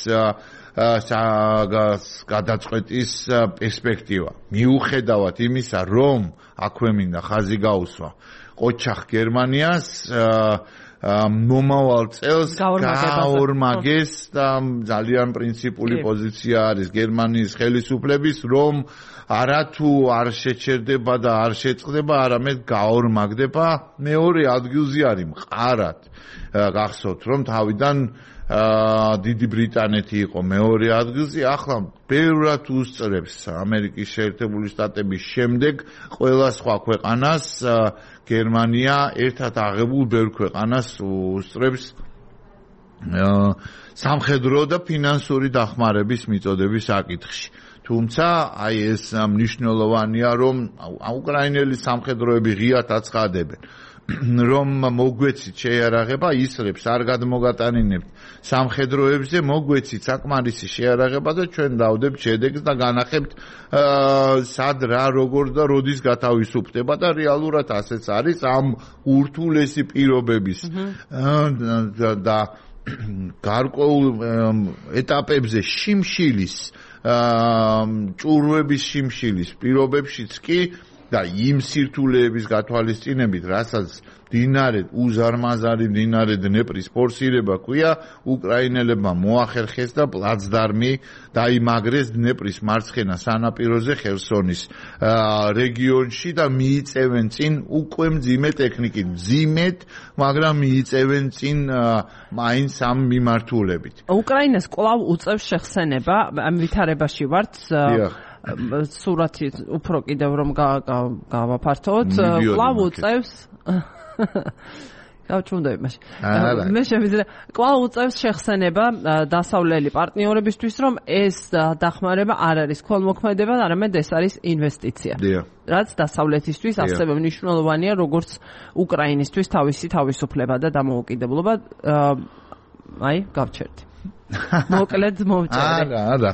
გადაწყვეტის პერსპექტივა. მიუხედავად იმისა, რომ აქვე მინდა ხაზი გაუსვა, ყოჩახ გერმანიას მომავალ წელს გაორმაგეს და ძალიან პრინციპული პოზიცია არის გერმანიის ხელისუფლების, რომ არათუ არ შეჩერდება და არ შეწყდება, არამედ გაორმაგდება. მეორე ადგილზე არის მყარად. გახსოვთ, რომ თავიდან დიდი ბრიტანეთი იყო მეორე ადგილზე, ახლა ბევრად უსწრებს ამერიკის შეერთებული შტატების შემდეგ ყველა სხვა ქვეყანას, გერმანია ერთად აღებულ ბევრ ქვეყანას უსწრებს სამხედრო და ფინანსური დახმარების მიწოდების საკითხში. თუმცა აი ეს მნიშვნელოვანია, რომ უკრაინელი სამხედროები ღიად აცხადებენ, რომ მოგვეცით შეიარაღება ისრებს არ გადმოგატანინებთ სამხედროებზე, მოგვეცით საკმარისი შეიარაღება და ჩვენ დავდებთ შედეგს და განახებთ სად რა როგორ და როდის გათავისუფლდება და რეალურად ასეც არის ამ ურთულესი პირობების და გარკვეულ ეტაპებზე შიმშილის ჭურვების შიმშილის პირობებშიც კი და იმ სირთულეების გათვალისწინებით, რასაც დინარე უზარმაზარი დინარე დნეპრის ფორსირება ქვია, უკრაინელებმა მოახერხეს და პლაცდარმი დაიმაგრეს დნეპრის მარცხენა სანაპიროზე ხერსონის რეგიონში და მიიწევენ წინ უკვე მძიმე ტექნიკით, მძიმედ, მაგრამ მიიწევენ წინ მაინც ამ მიმართულებით. უკრაინას კვლავ უწევს შეხსენება, ამ ვითარებაში ვართ. სურათი უფრო კიდევ რომ გავაფართოთ, კვლავ უწევს გავჩუნდები მაშინ. მე შემიძლია კვლავ უწევს შეხსენება დასავლელი პარტნიორებისთვის, რომ ეს დახმარება არ არის ქველმოქმედება, არამედ ეს არის ინვესტიცია. რაც დასავლეთისთვის ასევე მნიშვნელოვანია, როგორც უკრაინისთვის თავისი თავისუფლება და დამოუკიდებლობა. აი, გავჩერდი. მოკლედ მოვწერე. არა.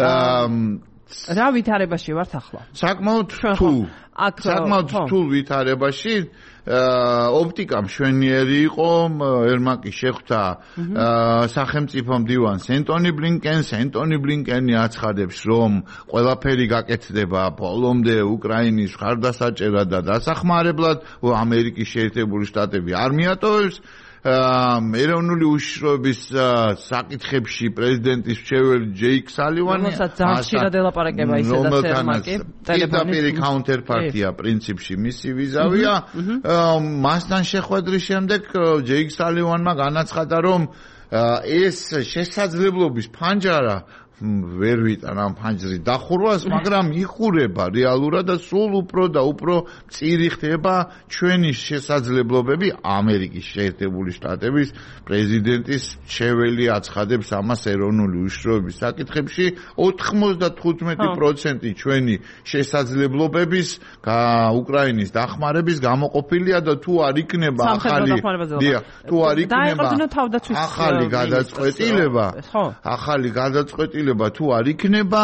რა ვითარებაში ვართ ახლა? საკმაოდ რთულ ვითარებაში ოპტიკა მშვენიერი იყო, ერმაკი შეხვდა სახელმწიფო მდივანს ენტონი ბლინკენი აცხადებს, რომ ყველაფერი გაკეთდება ბოლომდე უკრაინის მხარდასაჭერად და დასახმარებლად, ამერიკის შეერთებული შტატები არ მიატოვებს. ეროვნული უშიშროების საკითხებში პრეზიდენტის მრჩეველი ჯეიკ სალივანი, რომელსაც ძალიან ხშირად ელაპარაკება ისედაც ერმაკი, პირდაპირ counterpartია პრინციპში მისი ვიზავია. მასთან შეხვედრის შემდეგ ჯეიკ სალივანმა განაცხადა, რომ ეს შესაძლებლობის ფანჯარა ვერ ვიტან ამ ფანჯრის დახურვას, მაგრამ იხურება რეალურად და სულ უფრო და უფრო მწირი ხდება ჩვენი შესაძლებლობები. ამერიკის შეერთებული შტატების პრეზიდენტის მრჩეველი აცხადებს ამას ეროვნული უშიშროების საკითხებში. 95% ჩვენი შესაძლებლობების უკრაინის დახმარების გამოყოფილია და თუ არ იქნება ახალი გადაწყვეტილება თუ არ იქნება,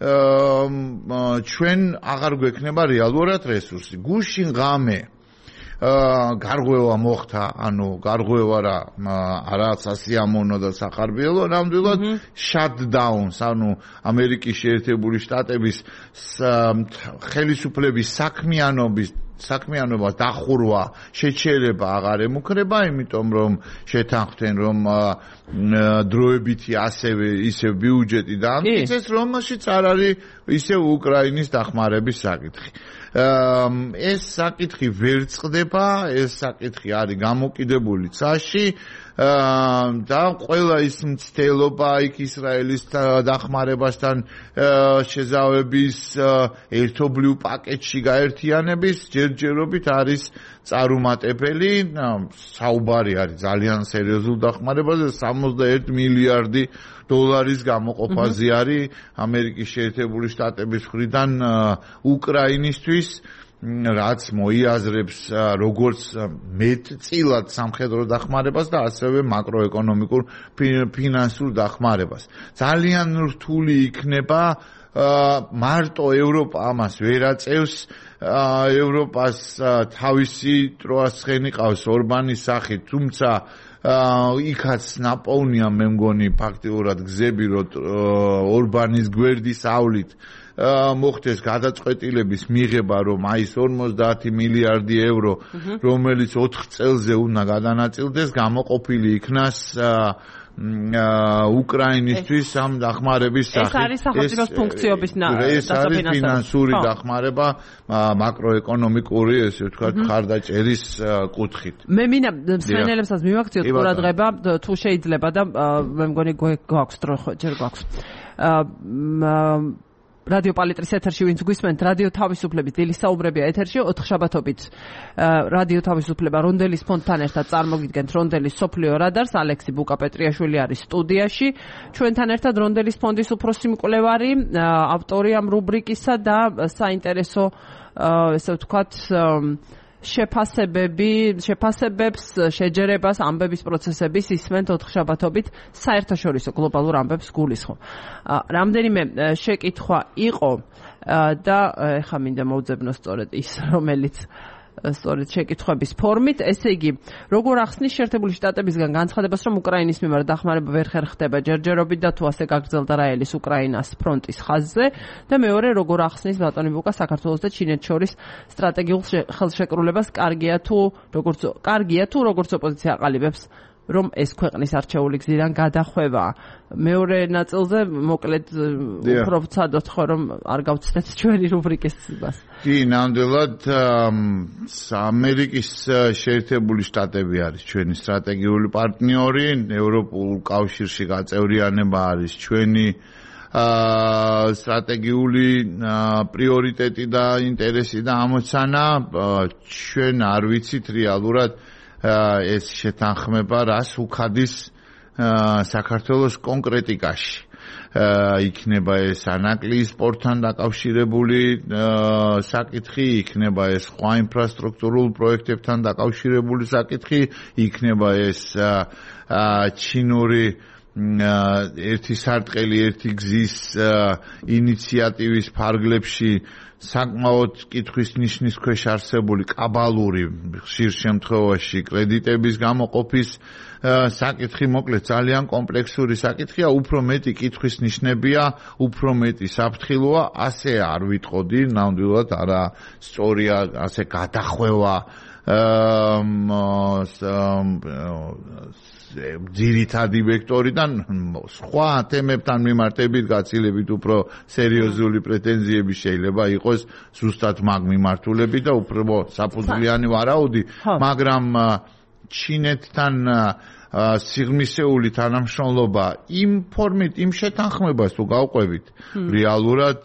ჩვენ აღარ გვექნება რეალურად რესურსი. გუშინ ღამე გარღვევა მოხდა, გარღვევა არაც სასიამოვნო და სახარბიელო, ნამდვილად shutdowns, ამერიკის შეერთებული შტატების ხელისუფლების საქმიანობა დახურვა, შეჩერება აღარ ემუქრება, იმიტომ რომ შეთანხმდნენ, რომ დროებითი ისევ ბიუჯეტი დაამტკიცეს, რომელშიც არ არის ისევ უკრაინის დახმარების საკითხი. ეს საკითხი ვერ წყდება, ეს საკითხი არის გამოკიდებული ცაში და ყველა ის მცდელობა იქ ისრაელის დახმარებასთან შეზავების ერთობლივ პაკეტში გაერთიანების ჯერჯერობით არის წარუმატებელი. საუბარი არის ძალიან სერიოზულ დახმარებაზე, 61 მილიარდი დოლარის გამოყოფაზე არის ამერიკის შეერთებული შტატების მხრიდან უკრაინისთვის, რაც მოიაზრებს როგორც მეტწილად სამხედრო დახმარებას და ასევე მაკროეკონომიკურ ფინანსურ დახმარებას. ძალიან რთული იქნება, მარტო ევროპა ამას ვერ აწევს. ევროპას თავისი ტროასხენი ყავს ორბანის სახით, თუმცა იქაც ნაპოვნია, მე მგონი, ფაქტიურად გზები, რომ ორბანის გვერდის ავლით მოხდეს გადაწყვეტილების მიღება, რომ აი ეს 50 მილიარდი ევრო, რომელიც 4 წელზე უნდა გადანაწილდეს, გამოყოფილი იქნას უკრაინისთვის ამ დახმარების სახით. ეს არის სახელმწიფოს ფუნქციების ეს არის ფინანსური დახმარება მაკროეკონომიკური, ესე ვთქვათ, ხარდაჭერის კუთხით. მე მინდა მსმენელებსაც მივაქციოთ ყურადღება, თუ შეიძლება და მე მგონი გვაქვს დრო, ჯერ გვაქვს. რადიო პალიტრის ეთერში ვინც გვისმენთ, რადიო თავისუფლების დილის საუბრებია ეთერში 4 შაბათობით. რადიო თავისუფლება რონდელის ფონდთან ერთად წარმოგიდგენთ რონდელის სოფლიო რადარს. ალექსი ბუკაპეტრიაშვილი არის სტუდიაში. ჩვენთან ერთად რონდელის ფონდის უფროსი მკვლევარი, ავტორი ამ რუბრიკისა და საინტერესო ესე ვთქვათ შეფასებებს, შეჯერებას, ამბების პროცესების ისმენთ 4 შაბათობით საერთაშორისო გლობალურ ამბებს გულისხმობ. რამდენიმე შეკითხვა იყო და ეხლა მინდა მოვძებნო სწორედ ის, რომელიც სწორედ შეკითხვების ფორმით, ესე იგი, როგორ ახსნის შეერთებული შტატებისგან განცხადებას, რომ უკრაინის მიმართ დახმარება ვერ ხერხდება ჯერჯერობით და თუ ასე გაგრძელდა რაელის უკრაინას ფრონტის ხაზზე და მეორე, როგორ ახსნის ბატონი ბუკა საქართველოს და ჩინეთს შორის სტრატეგიულ ხელშეკრულებას, კარგია თუ როგორც ოპოზიცია აყალიბებს, რომ ეს ქვეყნის არჩეული გზიდან გადახვევა. მეორე ნაწილზე მოკლედ უფრო ვცადოთ ხო რომ არ გავცდეთ ჩვენი რუბრიკის ცებას. კი, ნამდვილად ამერიკის შეერთებული შტატები არის ჩვენი სტრატეგიული პარტნიორი, ევროპულ კავშირში გაწევრიანება არის ჩვენი სტრატეგიული პრიორიტეტი და ინტერესი და ამოცანა. ჩვენ არ ვიცით რეალურად ეს შეთანხმება რას უხადის საქართველოს კონკრეტიკაში. იქნება ეს ანაკლიის პორტთან დაკავშირებული საკითხი, იქნება ეს სხვა ინფრასტრუქტურულ პროექტებთან დაკავშირებული საკითხი, იქნება ეს ჩინური ერთი სარტყელი, ერთი გზის ინიციატივის ფარგლებში საკმაოდ კითხვის ნიშნის ქვეშ არსებული კაბალური ხშირ შემთხვევაში კრედიტების გამოყოფის საკითხი, მოკლედ ძალიან კომპლექსური საკითხია, უფრო მეტი კითხვის ნიშნებია, უფრო მეტი საფრთხილოა, ასე არ ვიტყოდი, ნამდვილად არა სწორია ასე გადახვევა ძირითადი ვექტორიდან სხვა თემებთან მიმართებით გაცილებით უფრო სერიოზული პრეტენზიები შეიძლება იყოს ზუსტად მაგ მიმართულებით და უფრო საფუძვლიანი ვარაუდი, მაგრამ ჩინეთთან სიღრმისეული თანამშრომლობა იმ ფორმით, იმ შეთანხმებას თუ გავყვებით, რეალურად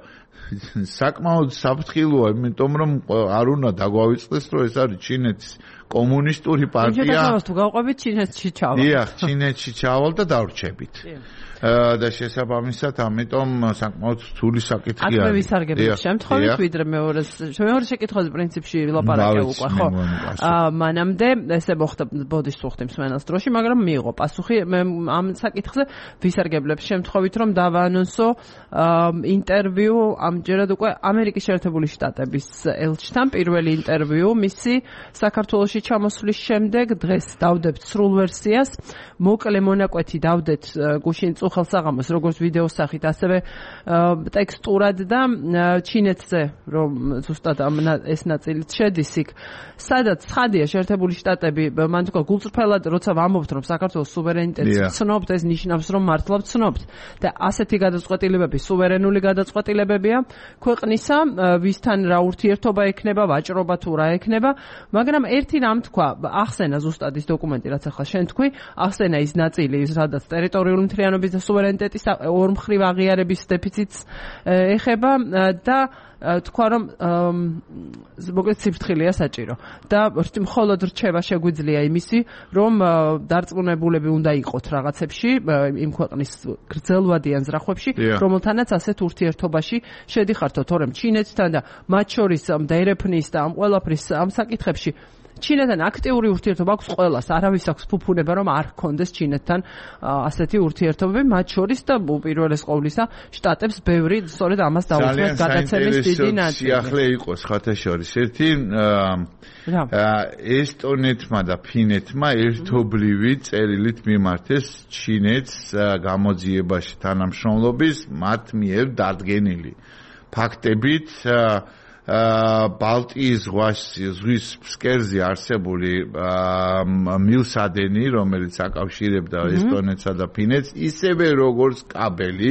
საკმაოდ საფრთხილოა, იმიტომ რომ არ უნდა დაგვავიწყდეს, რომ ეს არის ჩინეთის კომუნისტური პარტია. შეთანხმებას თუ გავყვებით, ჩინეთში ჩავალ. დიახ, ჩინეთში ჩავალ და დავრჩებით. და შესაბამისად, ამიტომ საკმაოდ რთული საკითხია. აქ მე ვისარგებლებ შემთხვევით, ვიდრე მეორე შეკითხვაზე პრინციპში ვილაპარაკე უკვე, ხო? მანამდე ესე მოხდა ბოდის სუხთი მსმენელს დროში, მაგრამ მიიღო პასუხი. მე ამ საკითხზე ვისარგებლებ შემთხვევით, რომ დავაანონსო ინტერვიუ ამჯერად უკვე ამერიკის შეერთებული შტატების ელჩთან, პირველი ინტერვიუ მისი საქართველოში ჩამოსვლის შემდეგ. დღეს დავდებთ სრულ ვერსიას, მოკლე მონაკვეთი დავდეთ გუშინ ხელსაღამოს, როგორც ვიდეოს სახით, ასევე ტექსტურად და ჩინეთზე, რომ ზუსტად ეს ნაწილიც შედის იქ. სადაც ცხადია შეერთებული შტატები, მან თქვა გულწრფელად, როცა ვამბობთ, რომ საქართველოს სუვერენიტეტს ვცნობთ, ეს ნიშნავს, რომ მართლა ვცნობთ და ასეთი გადაწყვეტილებები სუვერენული გადაწყვეტილებებია ქვეყნისა, ვისთან რა ურთიერთობა ექნება, ვაჭრობა თუ რა ექნება, მაგრამ ერთი რამ თქვა, ახსენა ზუსტად ის დოკუმენტი, რაც ახლა შენ თქვი, ახსენა ის ნაწილი, სადაც ტერიტორიული მთლიანობის და სუვერენიტეტის ორმხრივ აღიარების დეფიციტს ეხება და თქვა რომ მოკლედ სიფრთხილეა საჭირო და მხოლოდ რჩევა შეგვიძლია იმისი, რომ დარწმუნებულები უნდა იყოთ რაღაცებში იმ ქვეყნის გრძელვადიან ზრახვებში, რომელთანაც ასეთ ურთიერთობაში შედიხართო, თორემ ჩინეთთან და მათ შორის და ერეფნის და ამ ყველაფრის ამ საკითხებში ჩინეთთან აქტიური ურთიერთობა აქვს ყველას, არავის აქვს ფუფუნება, რომ არ გქონდეს ჩინეთთან ასეთი ურთიერთობები, მათ შორის და უპირველეს ყოვლისა შტატებს ბევრი სწორედ ამას დაუხმეს გადაცემის დიდი ნაწილი. სიახლე იყოს ხათაშორის. ერთი ესტონეთმა და ფინეთმა ერთობლივი წერილით მიმართეს ჩინეთს გამოძიებაში თანამშრომლობის მათ მიერ დადგენილი ფაქტებით ბალტიის ზღვის ფსკერზე არსებული მილსადენი, რომელიც აკავშირებდა ესტონეთსა და ფინეთს, ისევე როგორც კაბელი,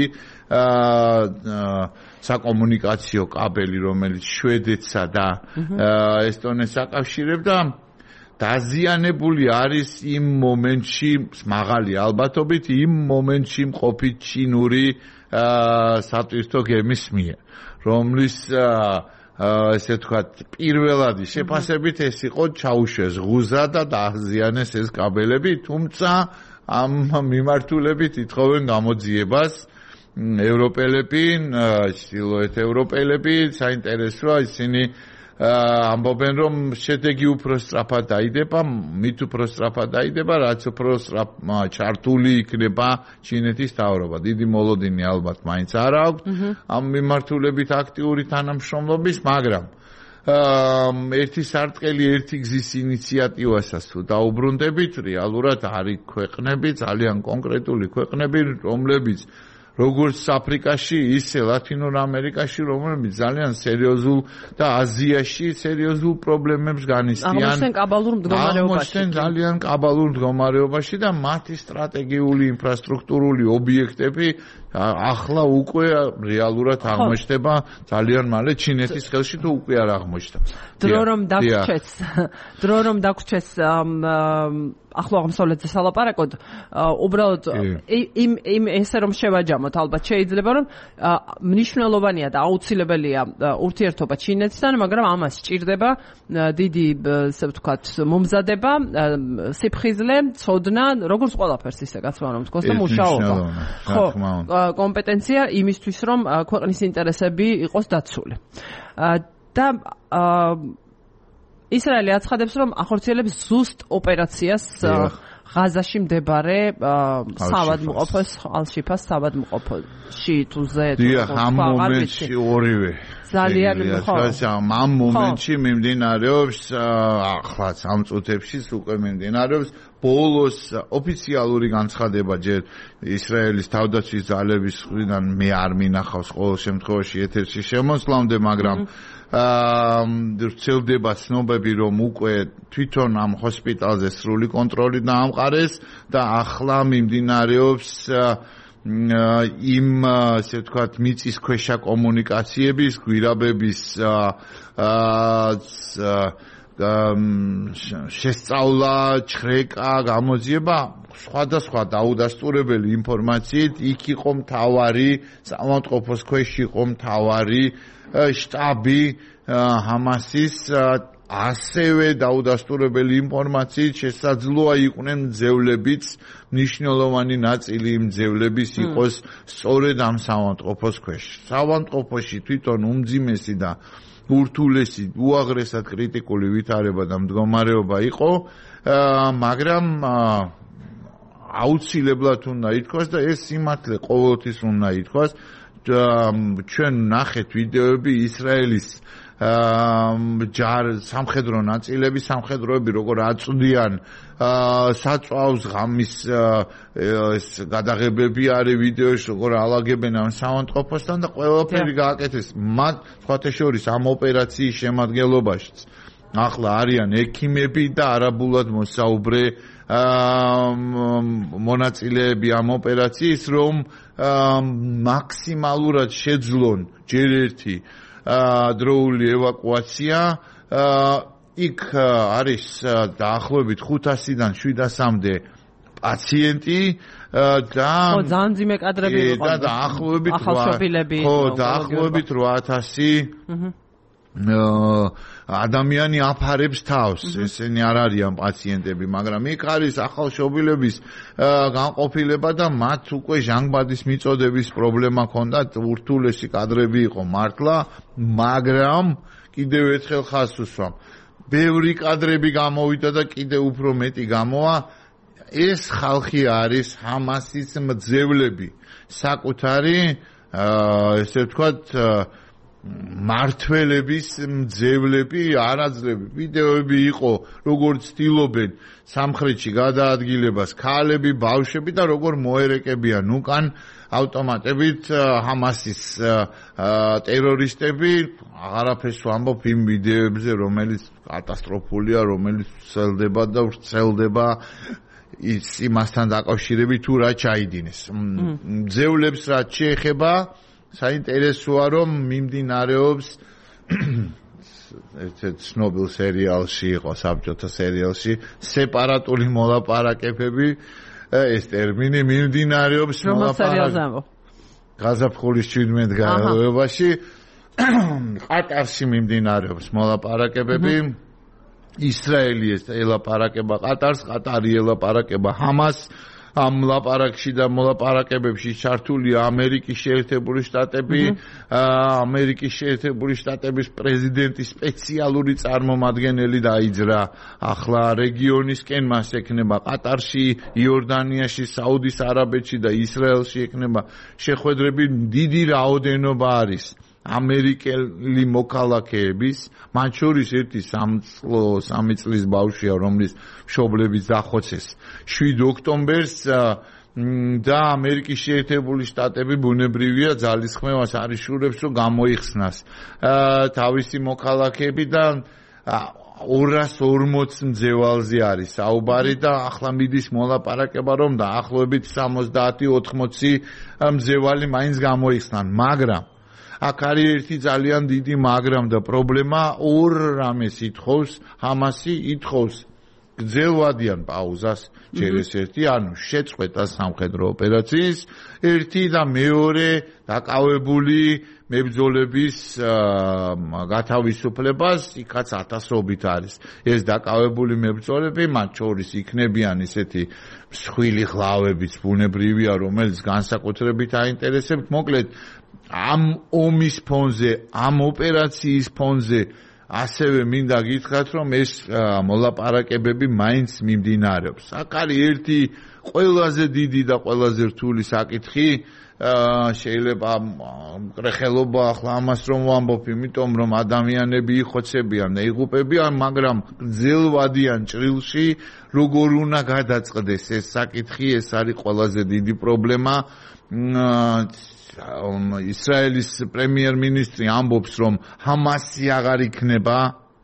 საკომუნიკაციო კაბელი, რომელიც შვედეთსა და ესტონეთს აკავშირებდა, დაზიანებული არის იმ მომენტში, მაღალი ალბათობით, იმ მომენტში მყოფი ჩინური სატვირთო გემის მიერ, რომლის ესე ვთქვათ, პირველადი შეფასებით ეს იყო ჩაუშვეს ღუზა და დააზიანეს ეს კაბელები, თუმცა ამ მიმართულებით ითხოვენ გამოძიებას ევროპელები, ჩრდილოეთ ევროპელები, საინტერესოა ისინი ამბობენ, რომ შედეგი უფრო სწრაფად დაიდება, მით უფრო სწრაფად დაიდება, რაც უფრო ჩართული იქნება ჩინეთის მთავრობა. დიდი მოლოდინი ალბათ მაინც არ აქვს ამ მიმართულებით აქტიური თანამშრომლობის, მაგრამ ერთი სარტყელი, ერთი გზის ინიციატივასაც თუ დაუბრუნდებით, რეალურად არის ქვეყნები, ძალიან კონკრეტული ქვეყნები, რომლებიც როგორც აფრიკაში, ისე ლათინურ ამერიკაში, რომლებიც ძალიან სერიოზულ და აზიაში სერიოზულ პრობლემებს განიცდიან. აღმოჩნდნენ კაბალურ მდგომარეობაში. აღმოჩნდნენ ძალიან კაბალურ მდგომარეობაში და მათი სტრატეგიული ინფრასტრუქტურული ობიექტები ახლა უკვე რეალურად აღმოჩნდება ძალიან მალე ჩინეთის ხელში თუ უკვე არ აღმოჩნდა. დრო რომ დაგვრჩეს ახლო აღმოსავლეთზე სალაპარაკოდ, უბრალოდ იმ ესე რომ შევაჯამოთ, ალბათ შეიძლება რომ მნიშვნელოვანია და აუცილებელია ურთიერთობა ჩინეთთან, მაგრამ ამას სჭირდება დიდი, ასე ვთქვათ, მომზადება, სიფხიზლე, ცოდნა, როგორც ყველაფერს ისე გაცმა რომ თქოს და მუშაობა. ხო, კომპეტენცია იმისთვის, რომ ქვეყნის ინტერესები იყოს დაცული. და ისრაელი აცხადებს, რომ ახორციელებს ზუსტ ოპერაციას ღაზაში მდებარეობს საავადმყოფოს ალ-შიფას საავადმყოფოში თუზე ამ მომენტში ორივე ძალიან ამ მომენტში მიმდინარეობს ახლა სამ წუთებში უკვე მიმდინარეობს ბოლოს ოფიციალური განცხადება ჯერ ისრაელის თავდაცვის ძალების მხრიდან მე არ მინახავს ყოველ შემთხვევაში ეთერში შემოსვლამდე, მაგრამ ვრცელდება ცნობები, რომ უკვე თვითონ ამ ჰოსპიტალზე სრული კონტროლი დაამყარეს და ახლა მიმდინარეობს იმ ასე ვთქვათ მიწისქვეშა კომუნიკაციების, გვირაბების შესწავლა, ჩხრეკა, გამოძიება სხვადასხვა დაუდასტურებელი ინფორმაციით, იქ იყო მთავარი საავადმყოფოს ქვეშ იყო მთავარი შტაბი ჰამასის, ასევე დაუდასტურებელი ინფორმაციით შესაძლოა იყვნენ მძევლებიც, მნიშვნელოვანი ნაწილი იმ მძევლების იყოს სწორედ ამ საავადმყოფოს ქვეშ. საავადმყოფოში თვითონ უმძიმესი და ურთულესი, უაღრესად კრიტიკული ვითარება და მდგომარეობა იყო, მაგრამ აუცილებლად უნდა ითქვას და ეს სიმართლე ყოველთვის უნდა ითქვას, ჩვენ ნახეთ ვიდეოები ისრაელის სამხედრო ნაწილები, სამხედროები როგორ აწვდიან საწვავს ღამის გადაღებები არის ვიდეოში, როგორ ალაგებენ ამ საავადმყოფოსთან და ყველაფერი გააკეთეს. მათ სხვათა შორის ამ ოპერაციის შემადგენლობაშიც ახლა არიან ექიმები და არაბულად მოსაუბრე მონაწილეები ამ ოპერაციის, რომ მაქსიმალურად შეძლონ ჯერ ერთი დროული ევაკუაცია. იქ არის დაახლოებით 500-დან 700-მდე პაციენტი და ძალიან ძიმე კადრები იყო და დაახლოებით 8000 ადამიანი აფარებს თავს, ესენი არ არიან პაციენტები, მაგრამ იქ არის ახალშობილების განყოფილება და მათ უკვე ჟანგბადის მიწოდების პრობლემა ჰქონდათ, ურთულესი კადრები იყო მართლა, მაგრამ კიდევ ერთხელ ხაზს უსვამ, ბევრი კადრები გამოვიდა და კიდევ უფრო მეტი გამოვა. ეს ხალხი არის ჰამასის მძევლები, საკუთარი ესე ვთქვათ მართველების მძევლები არაძლები ვიდეოები იყო როგორ ცდილობენ სამხრეთში გადაადგილებას ქალები ბავშვები და როგორ მოერეკებიან უკან ავტომატებით ჰამასის ტერორისტები აღარაფერს ვამბობ იმ ვიდეოებზე რომელიც კატასტროფულია რომელიც ვრცელდება და ვრცელდება იმასთან დაკავშირებით თუ რა ჩაიდინეს მძევლებს რაც შეეხება საინტერესოა რომ მიმდინარეობს ერთ-ერთ ცნობილ სერიალში იყო საბჭოთა სერიალში სეპარატული მოლაპარაკებები ეს ტერმინი მიმდინარეობს გაზაფხულის 17 განმავლობაში ყატარში მიმდინარეობს მოლაპარაკებები ისრაელი ელაპარაკება ყატარს ყატარი ელაპარაკება ჰამას ამ ლაპარაკში და მოლაპარაკებებში ჩართულია ამერიკის შეერთებული შტატები, ამერიკის შეერთებული შტატების პრეზიდენტის სპეციალური წარმომადგენელი დაიძრა ახლა რეგიონისკენ, მას ექნება ყატარში, იორდანიაში, საუდის არაბეთში და ისრაელში ექნება შეხვედრები დიდი რაოდენობა არის. ამერიკელი მოქალაქეების, მათ შორის ერთი 3 წლის ბავშვია, რომლის მშობლების დახოცეს 7 ოქტომბერს და ამერიკის შეერთებული შტატები ბუნებრივია ძალისხმევას არიშურებს, რომ გამოიხსნას თავისი მოქალაქეები და 240 მძევალზე არის საუბარი და ახლა მიდის მოლაპარაკება, რომ დაახლოებით 70-80 მძევალი მაინც გამოიხსნან, მაგრამ აქ არის ერთი ძალიან დიდი მაგრამ და პრობლემა ორ რამეს ითხოვს ჰამასი ითხოვს გრძელვადიან პაუზას ჯერეს ერთი ანუ შეწყვეტა სამხედრო ოპერაციის ერთი და მეორე დაკავებული მებრძოლების გათავისუფლებას იქაც ათასობით არის ეს დაკავებული მებრძოლები მათ შორის იქნებიან ისეთი მსხვილი ღლავებიც ბუნებრივია რომელიც განსაკუთრებით აინტერესებთ მოკლედ ამ ომის ფონზე, ამ ოპერაციის ფონზე ასევე მინდა გითხრათ, რომ ეს მოლაპარაკებები მაინც მიმდინარეობს. აქ არის ერთი ყველაზე დიდი და ყველაზე რთული საკითხი, შეიძლება მკრეხელობა ახლა ამას რომ ვამბობ, იმიტომ რომ ადამიანები იხოცებიან და იღუპებიან, მაგრამ გრძელვადიან ჭრილში, როგორ უნდა გადაწყდეს ეს საკითხი, ეს არის ყველაზე დიდი პრობლემა. ისრაელის პრემიერ-მინისტრი ამბობს, რომ ჰამასი აღარ იქნება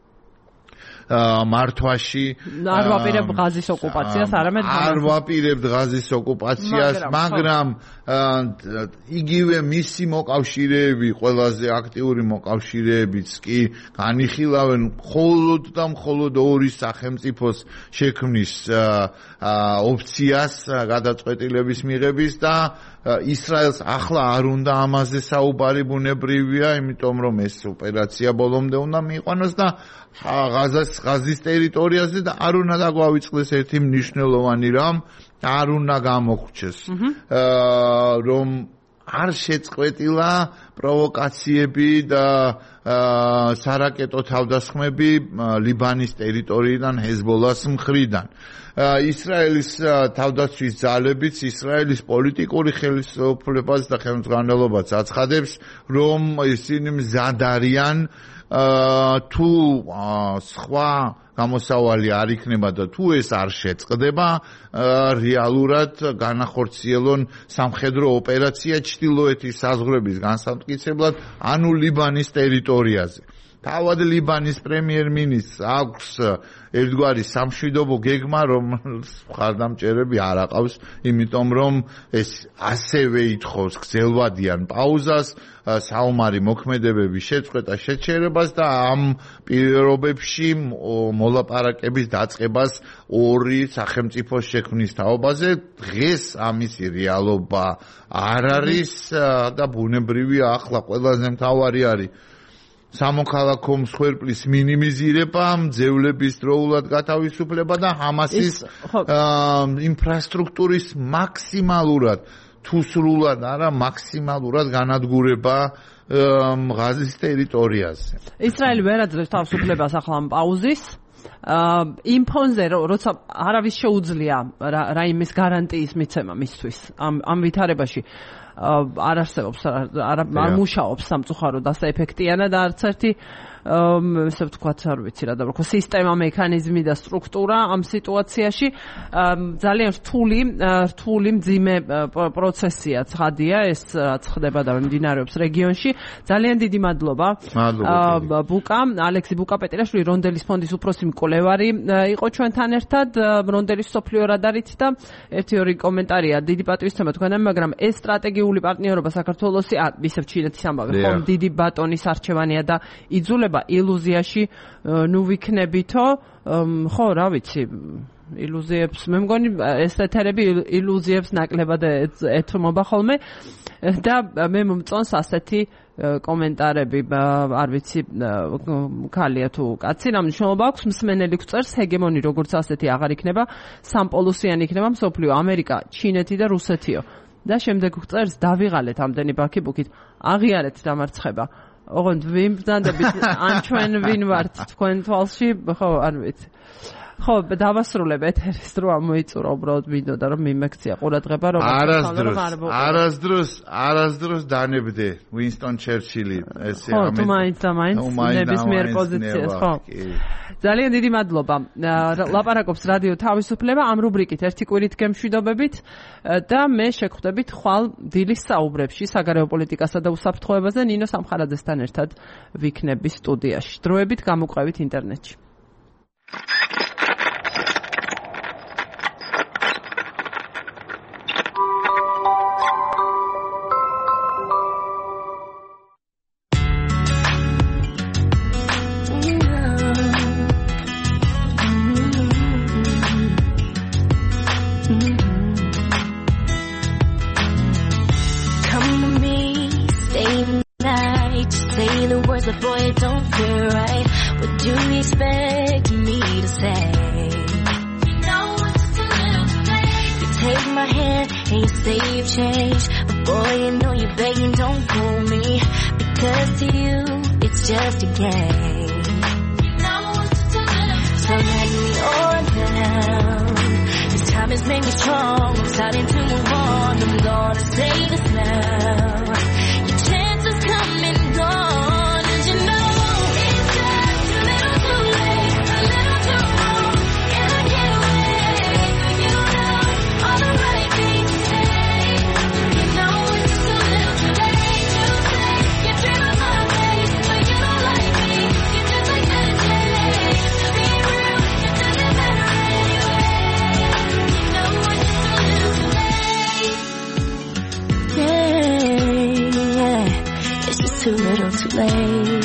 მართვაში არ ვაპირებთ ღაზის ოკუპაციას, არამედ არ ვაპირებთ ღაზის ოკუპაციას, მაგრამ იგივე მისი მოკავშირეები, ყველაზე აქტიური მოკავშირეებიც კი განიხილავენ მხოლოდ და მხოლოდ ორი სახელმწიფოს შექმნის ოფციას გადაწყვეტილების მიღების და ისრაელს ახლა არ უნდა ამაზე საუბარი ბუნებრივია, იმიტომ რომ ეს ოპერაცია ბოლომდე უნდა მიიყვანოს და ღაზის ტერიტორიაზე და არ უნდა დაგვავიწყდეს ერთი მნიშვნელოვანი რამ, არ უნდა გამოხვჩეს, რომ არ შეწყვეტილა პროვოკაციები და სარაკეტო თავდასხმები ლიბანის ტერიტორიიდან ჰეზბოლას მხრიდან. ისრაელის თავდაცვის ძალებიც ისრაელის პოლიტიკური ხელისუფლებას და ხელმძღვანელობას აცხადებს, რომ ისინი მზად არიან თუ სხვა გამოსავალი არ იქნება და თუ ეს არ შეწყდება, რეალურად განახორციელონ სამხედრო ოპერაცია ჩრდილოეთის საზღვრების განსამტკიცებლად, ანუ ლიბანის ტერიტორიაზე. თავად ლიბანის პრემიერ-მინისტრს აქვს ერთგვარი სამშვიდობო გეგმა, რომელს მხარდამჭერები არ აყავს, იმიტომ რომ ეს ასევე ითხოვს გრძელვადიან პაუზას, საომარი მოქმედებების შეწყვეტა შეჩერებას და ამ პირობებში მოლაპარაკების დაწყებას ორი სახელმწიფოს შექმნის თაობაზე. დღეს ამისი რეალობა არ არის და ბუნებრივია ახლა ყველაზე მთავარი არის სამოქალაქო მსხვერპლის მინიმიზირება, მძევლების დროულად გათავისუფლება და ჰამასის ინფრასტრუქტურის მაქსიმალურად თუ სრულად არა მაქსიმალურად განადგურება ღაზის ტერიტორიაზე. ისრაელი ვერ აძლევს თავისუფლებას ახლა ამ პაუზის. იმ ფონზე როცა არავის შეუძლია რაიმეს გარანტიის მიცემა მისთვის ამ ვითარებაში არ არსებობს არ მუშაობს სამწუხაროდ ასე ეფექტიანად და არც ერთი ესე ვთქვათ, არ ვიცი რა დავაკო, სისტემა, მექანიზმი და სტრუქტურა ამ სიტუაციაში ძალიან რთული მძიმე პროცესია, ცხადია ეს რაც ხდება და მიმდინარეობს რეგიონში. ძალიან დიდი მადლობა. ბუკა, ალექსი ბუკა-პეტრიაშვილი, რონდელის ფონდის უფროსი მკვლევარი იყო ჩვენთან ერთად. რონდელის სოფლიო რადარით და ერთი-ორი კომენტარია. დიდი პატივისცემა თქვენამ, მაგრამ ეს სტრატეგიული პარტნიორობა საქართველოსი, ისევ ჩინეთის ამბავი, ხომ დიდი ბატონის არჩევანია და იძულება ილუზიაში ნუ ვიქნებითო, ხო, რა ვიცი, ილუზიებს, მე მგონი ეს ეთერები ილუზიებს ნაკლებად ეთმობა ხოლმე და მე მომწონს ასეთი კომენტარები, არ ვიცი, ქალია თუ კაცი, რა მნიშვნელობა აქვს, მსმენელი გვწერს, ჰეგემონი როგორც ასეთი აღარ იქნება, სამპოლუსიანი იქნება მსოფლიო, ამერიკა, ჩინეთი და რუსეთიო. და შემდეგ გვწერს, დავიღალეთ ამდენი ბაქიბუქით, აღიარეთ დამარცხება. ოღონდ ვინ ბრძანდებით ან ჩვენ ვინ ვართ თქვენ თვალში, ხო, არ ვიცი. ხო, დავასრულებ ეთერის დრო მოიწურა უბრალოდ მინდოდა რომ მიმექცია ყურადღება რომ არასდროს დანებდე უინსტონ ჩერჩილი ესე ამე. ხო, თუ მაინც ნებისმიერ პოზიციას, ხო. ძალიან დიდი მადლობა. ლაპარაკობს რადიო თავისუფლება ამ რუბრიკით ერთი კვირით გემშვიდობებით და მე შეგხვდებით ხვალ დილის საუბრებში საგარეო პოლიტიკასა და უსაფრთხოებაზე ნინო სამხარაძესთან ერთად ვიქნები სტუდიაში. დროებით გამოყვებით ინტერნეტში. Boy, it don't feel right. What do you expect me to say? You know it's too little too late. You take my hand and you say you've changed, but boy, you know you're begging, don't fool me, because to you it's just a game. You know it's too little too late. So let me on down. This time has made me strong. I'm starting to move on. I'm gonna say this now. Your chance is coming, gone. Too little too late.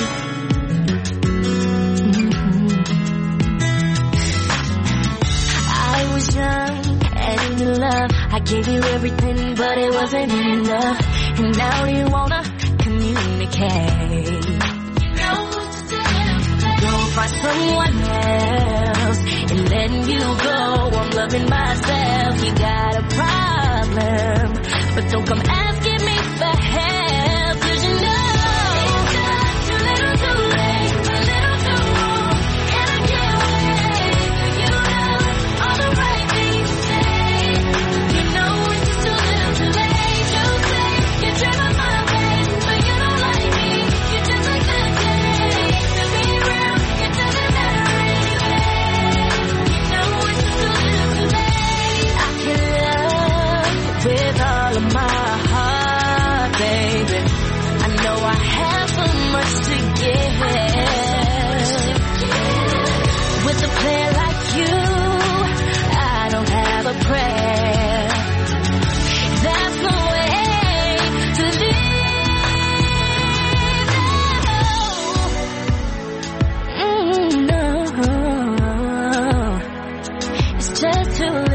I was young and in love. I gave you everything, but it wasn't enough. And now you wanna communicate. Go find someone else and letting you go. I'm loving myself. You got a problem, but don't come asking me for help, 'cause you know too